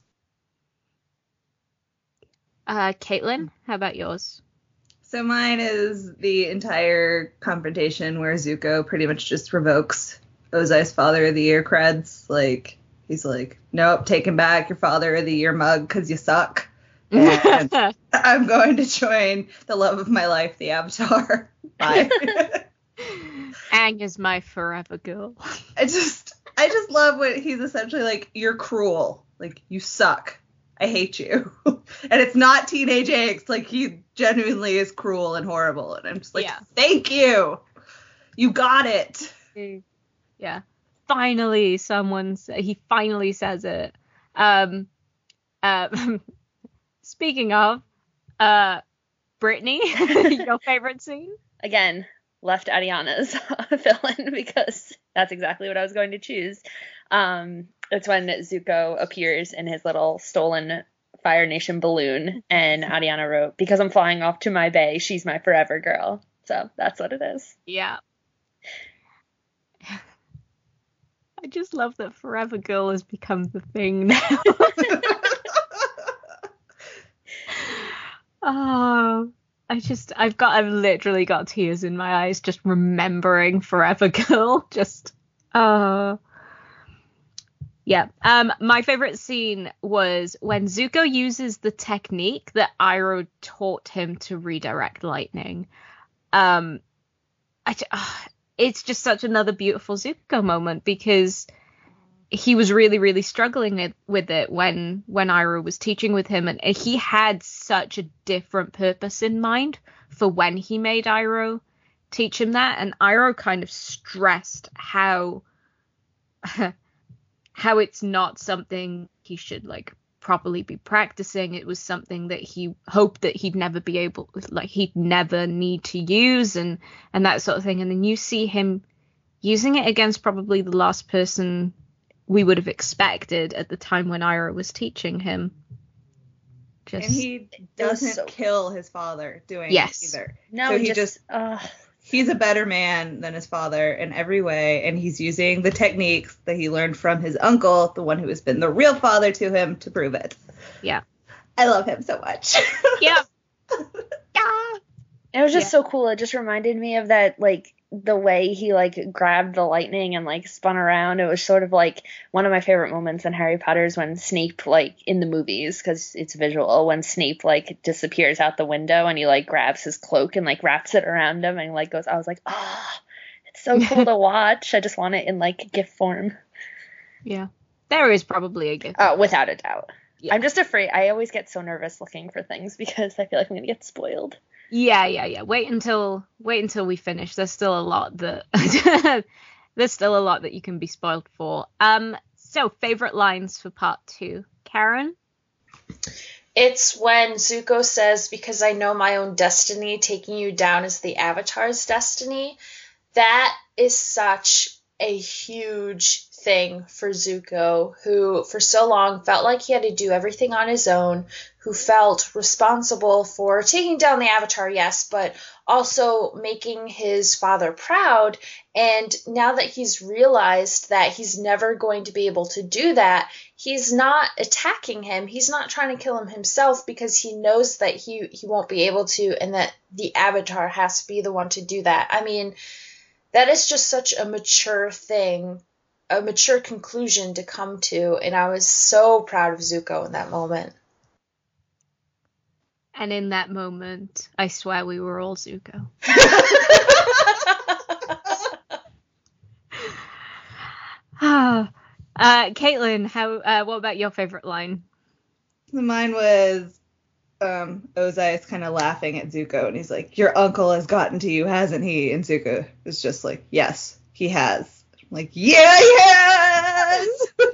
Caitlin, how about yours? So mine is the entire confrontation where Zuko pretty much just revokes Ozai's Father of the Year creds. Like, he's like, nope, take him back, your Father of the Year mug, because you suck. And I'm going to join the love of my life, the Avatar. Bye. Aang is my forever girl. I just love what he's essentially like, you're cruel. Like, you suck. I hate you. And it's not teenage angst. Like, he genuinely is cruel and horrible. And I'm just like, Thank you. You got it. Yeah. Finally, he finally says it. Speaking of, Brittany, your favorite scene? Again, left Ariana's fill-in, because that's exactly what I was going to choose. It's when Zuko appears in his little stolen Fire Nation balloon, and Ariana wrote, because I'm flying off to my bae, she's my forever girl. So that's what it is. Yeah. I just love that forever girl has become the thing now. Oh, I've literally got tears in my eyes just remembering Forever Girl. Yeah. My favorite scene was when Zuko uses the technique that Iroh taught him to redirect lightning. It's just such another beautiful Zuko moment, because he was really, really struggling with it when Iroh was teaching with him, and he had such a different purpose in mind for when he made Iroh teach him that, and Iroh kind of stressed how it's not something he should like properly be practicing. It was something that he hoped that he'd never need to use, and that sort of thing. And then you see him using it against probably the last person we would have expected at the time when Iroh was teaching him. And he doesn't kill his father doing it either. No, so he's a better man than his father in every way, and he's using the techniques that he learned from his uncle, the one who has been the real father to him, to prove it. Yeah. I love him so much. Yeah. It was just so cool. It just reminded me of that, like, the way he like grabbed the lightning and like spun around. It was sort of like one of my favorite moments in Harry Potter is when Snape, like in the movies, because it's visual, when Snape like disappears out the window and he like grabs his cloak and like wraps it around him and like goes, I was like, it's so cool to watch. I just want it in like GIF form. Yeah, there is probably a GIF. Without a doubt. I'm just afraid. I always get so nervous looking for things because I feel like I'm gonna get spoiled. Yeah. Wait until we finish. There's still a lot that you can be spoiled for. So favorite lines for part 2, Karen? It's when Zuko says, "Because I know my own destiny, taking you down is the Avatar's destiny." That is such a huge thing for Zuko, who for so long felt like he had to do everything on his own, who felt responsible for taking down the Avatar, yes, but also making his father proud. And now that he's realized that he's never going to be able to do that, he's not attacking him. He's not trying to kill him himself because he knows that he won't be able to, and that the Avatar has to be the one to do that. I mean, that is just such a mature thing, a mature conclusion to come to, and I was so proud of Zuko in that moment. And in that moment, I swear we were all Zuko. Caitlin, what about your favorite line? Mine was Ozai is kind of laughing at Zuko, and he's like, "Your uncle has gotten to you, hasn't he?" And Zuko is just like, "Yes, he has." I'm like, "Yeah, he has!"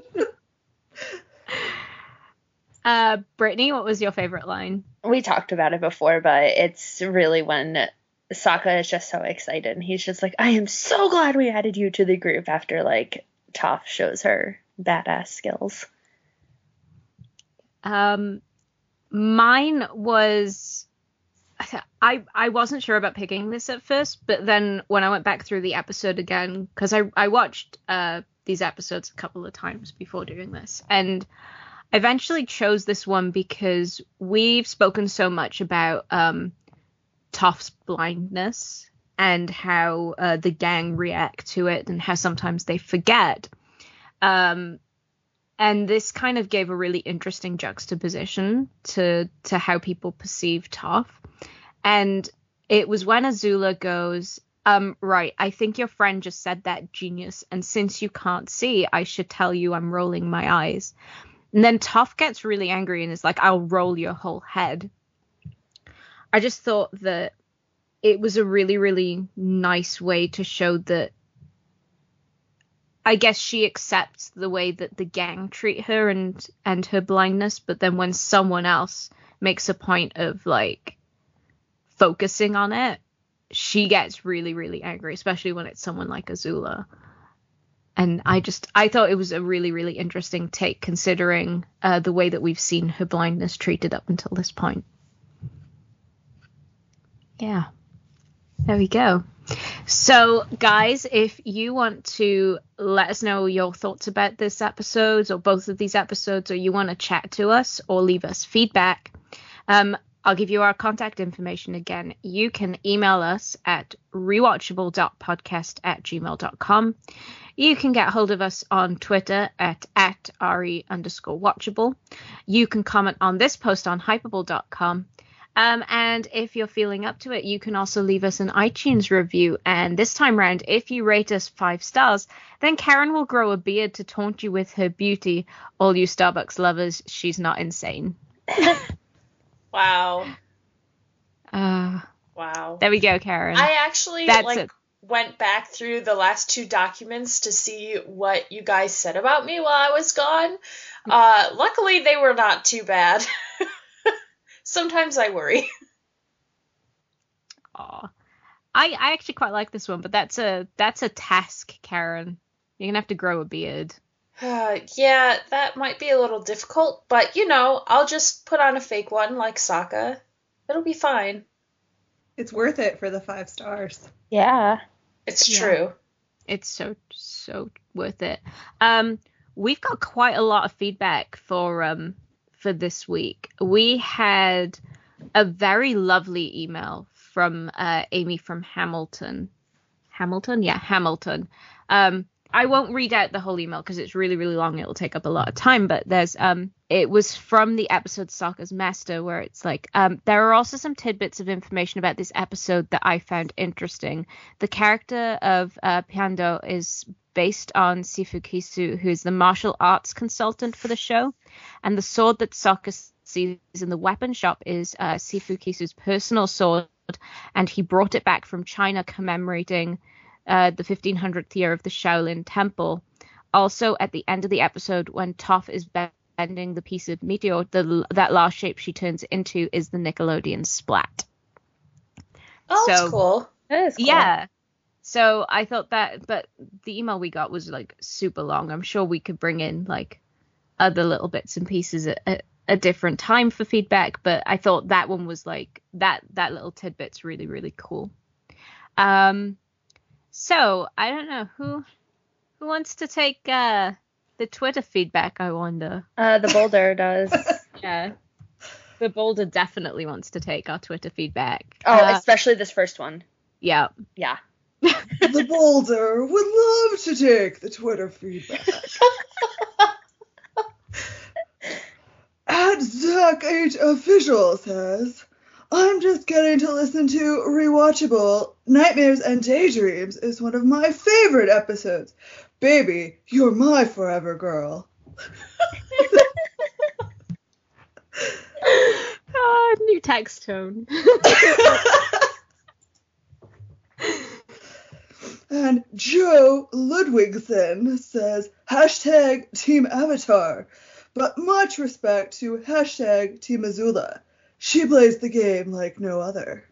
Brittany, what was your favorite line? We talked about it before, but it's really when Sokka is just so excited, and he's just like, "I am so glad we added you to the group," after like Toph shows her badass skills. Mine was, I wasn't sure about picking this at first, but then when I went back through the episode again, because I watched these episodes a couple of times before doing this, and I eventually chose this one because we've spoken so much about Toph's blindness and how the gang react to it and how sometimes they forget. And this kind of gave a really interesting juxtaposition to how people perceive Toph. And it was when Azula goes, right, I think your friend just said that, genius. And since you can't see, I should tell you I'm rolling my eyes. And then Toph gets really angry and is like, I'll roll your whole head. I just thought that it was a really, really nice way to show that I guess she accepts the way that the gang treat her and her blindness, but then when someone else makes a point of like focusing on it, she gets really, really angry, especially when it's someone like Azula. And I thought it was a really, really interesting take, considering the way that we've seen her blindness treated up until this point. Yeah, there we go. So, guys, if you want to let us know your thoughts about this episode or both of these episodes, or you want to chat to us or leave us feedback, I'll give you our contact information again. You can email us at rewatchable.podcast@gmail.com. You can get hold of us on Twitter at @re_watchable. You can comment on this post on hypable.com. And if you're feeling up to it, you can also leave us an iTunes review. And this time round, if you rate us 5 stars, then Karen will grow a beard to taunt you with her beauty. All you Starbucks lovers, she's not insane. Wow. Wow. There we go, Karen. I actually went back through the last 2 documents to see what you guys said about me while I was gone. Luckily, they were not too bad. Sometimes I worry. Aw. I actually quite like this one, but that's a task, Karen. You're gonna have to grow a beard. Yeah, that might be a little difficult, but I'll just put on a fake one like Sokka. It'll be fine. It's worth it for the 5 stars. Yeah. It's true. It's so worth it. We've got quite a lot of feedback for this week. We had a very lovely email from Amy from Hamilton. Hamilton? Yeah, Hamilton. I won't read out the whole email because it's really, really long. It'll take up a lot of time, but there's it was from the episode Sokka's Master, where it's like, there are also some tidbits of information about this episode that I found interesting. The character of Piando is based on Sifu Kisu, who's the martial arts consultant for the show. And the sword that Sokka sees in the weapon shop is Sifu Kisu's personal sword, and he brought it back from China commemorating the 1500th year of the Shaolin Temple. Also, at the end of the episode, when Toph is bending the piece of meteor, that last shape she turns into is the Nickelodeon Splat. Oh, that's cool. That is cool. Yeah. So I thought that, but the email we got was like super long. I'm sure we could bring in like other little bits and pieces at a different time for feedback, but I thought that one was like that little tidbit's really, really cool. So I don't know who wants to take the Twitter feedback, I wonder. The Boulder does. Yeah. The Boulder definitely wants to take our Twitter feedback. Oh, especially this first one. Yeah. Yeah. The Boulder would love to take the Twitter feedback. At Zach8Official says, I'm just getting to listen to Rewatchable. Nightmares and Daydreams is one of my favorite episodes. Baby, you're my forever girl. New text tone. And Joe Ludwigson says, hashtag Team Avatar, but much respect to hashtag Team Azula. She plays the game like no other.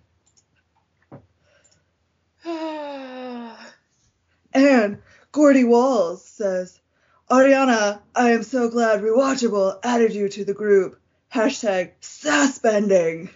And Gordy Walls says, Ariana, I am so glad Rewatchable added you to the group. Hashtag sassbending.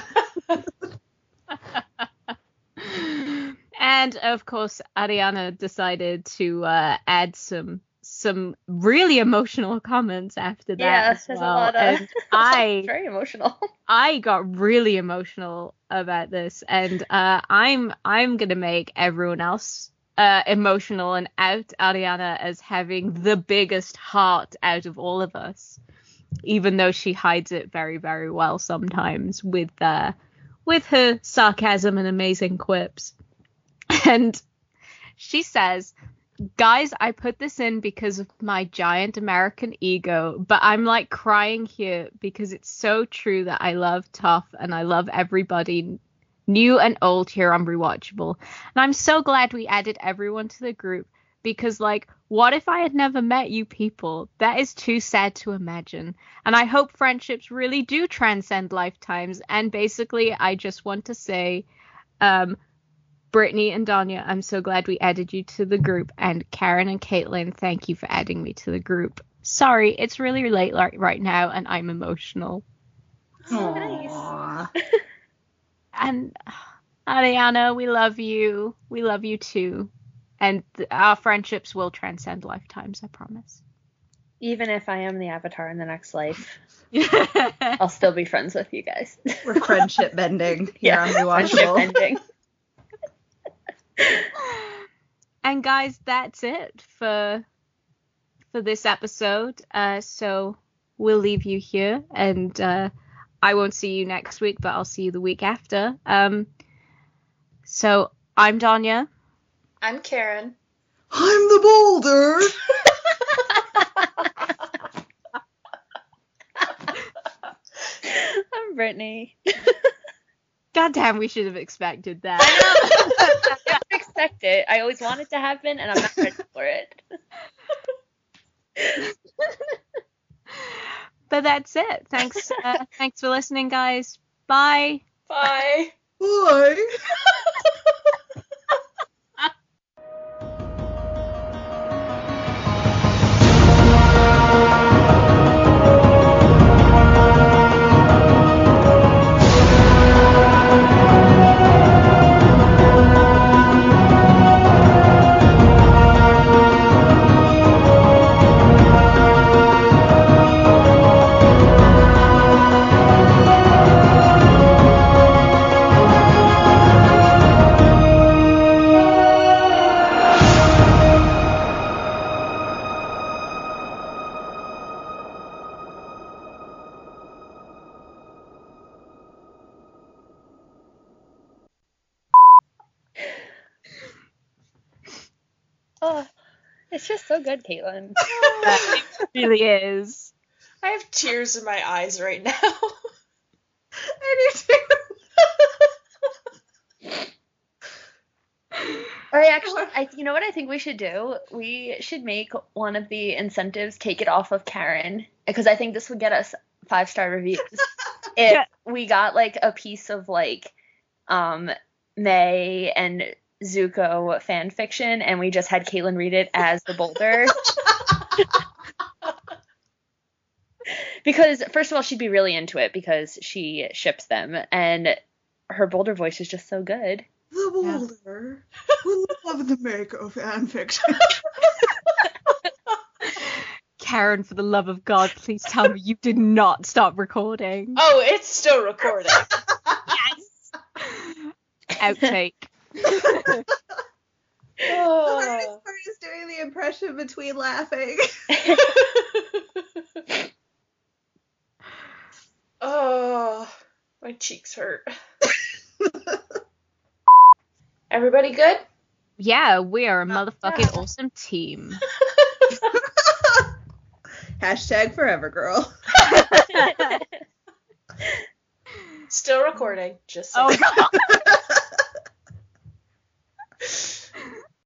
And of course, Ariana decided to add some really emotional comments after that. Yeah, as there's well. a lot of. And very emotional. I got really emotional about this, and I'm gonna make everyone else emotional and out Ariana as having the biggest heart out of all of us, even though she hides it very, very well sometimes with her sarcasm and amazing quips. And she says, guys, I put this in because of my giant American ego, but I'm like crying here because it's so true that I love Toph and I love everybody, new and old, here on Rewatchable. And I'm so glad we added everyone to the group because, like, what if I had never met you people? That is too sad to imagine. And I hope friendships really do transcend lifetimes. And basically, I just want to say, Brittany and Danya, I'm so glad we added you to the group. And Karen and Caitlin, thank you for adding me to the group. Sorry, it's really late right now, and I'm emotional. Oh, nice. And Ariana, we love you. We love you too. And our friendships will transcend lifetimes, I promise. Even if I am the Avatar in the next life, I'll still be friends with you guys. We're friendship bending here on Friendship Rewatchable. ending. And guys, that's it for this episode. So we'll leave you here, and I won't see you next week, but I'll see you the week after. So I'm Danya. I'm Karen. I'm the Boulder. I'm Brittany. God damn, we should have expected that. I never expect it. I always want it to happen, and I'm not ready for it. But that's it. Thanks for listening, guys. Bye. Bye. Bye. It's just so good, Caitlin. It really is. I have tears in my eyes right now. I do too. Or actually, you know what I think we should do? We should make one of the incentives take it off of Karen, because I think this would get us 5-star reviews. If we got like a piece of like May and Zuko fan fiction, and we just had Caitlin read it as the Boulder. Because first of all, she'd be really into it because she ships them, and her Boulder voice is just so good. The Boulder. We love the Mako fanfiction. Karen, for the love of God, please tell me you did not stop recording. Oh, it's still recording. Yes. Outtake. The hardest part is doing the impression between laughing. Oh, my cheeks hurt. Everybody good? Yeah, we are a motherfucking awesome team. Hashtag forever girl. Still recording. Just saying. Oh, God.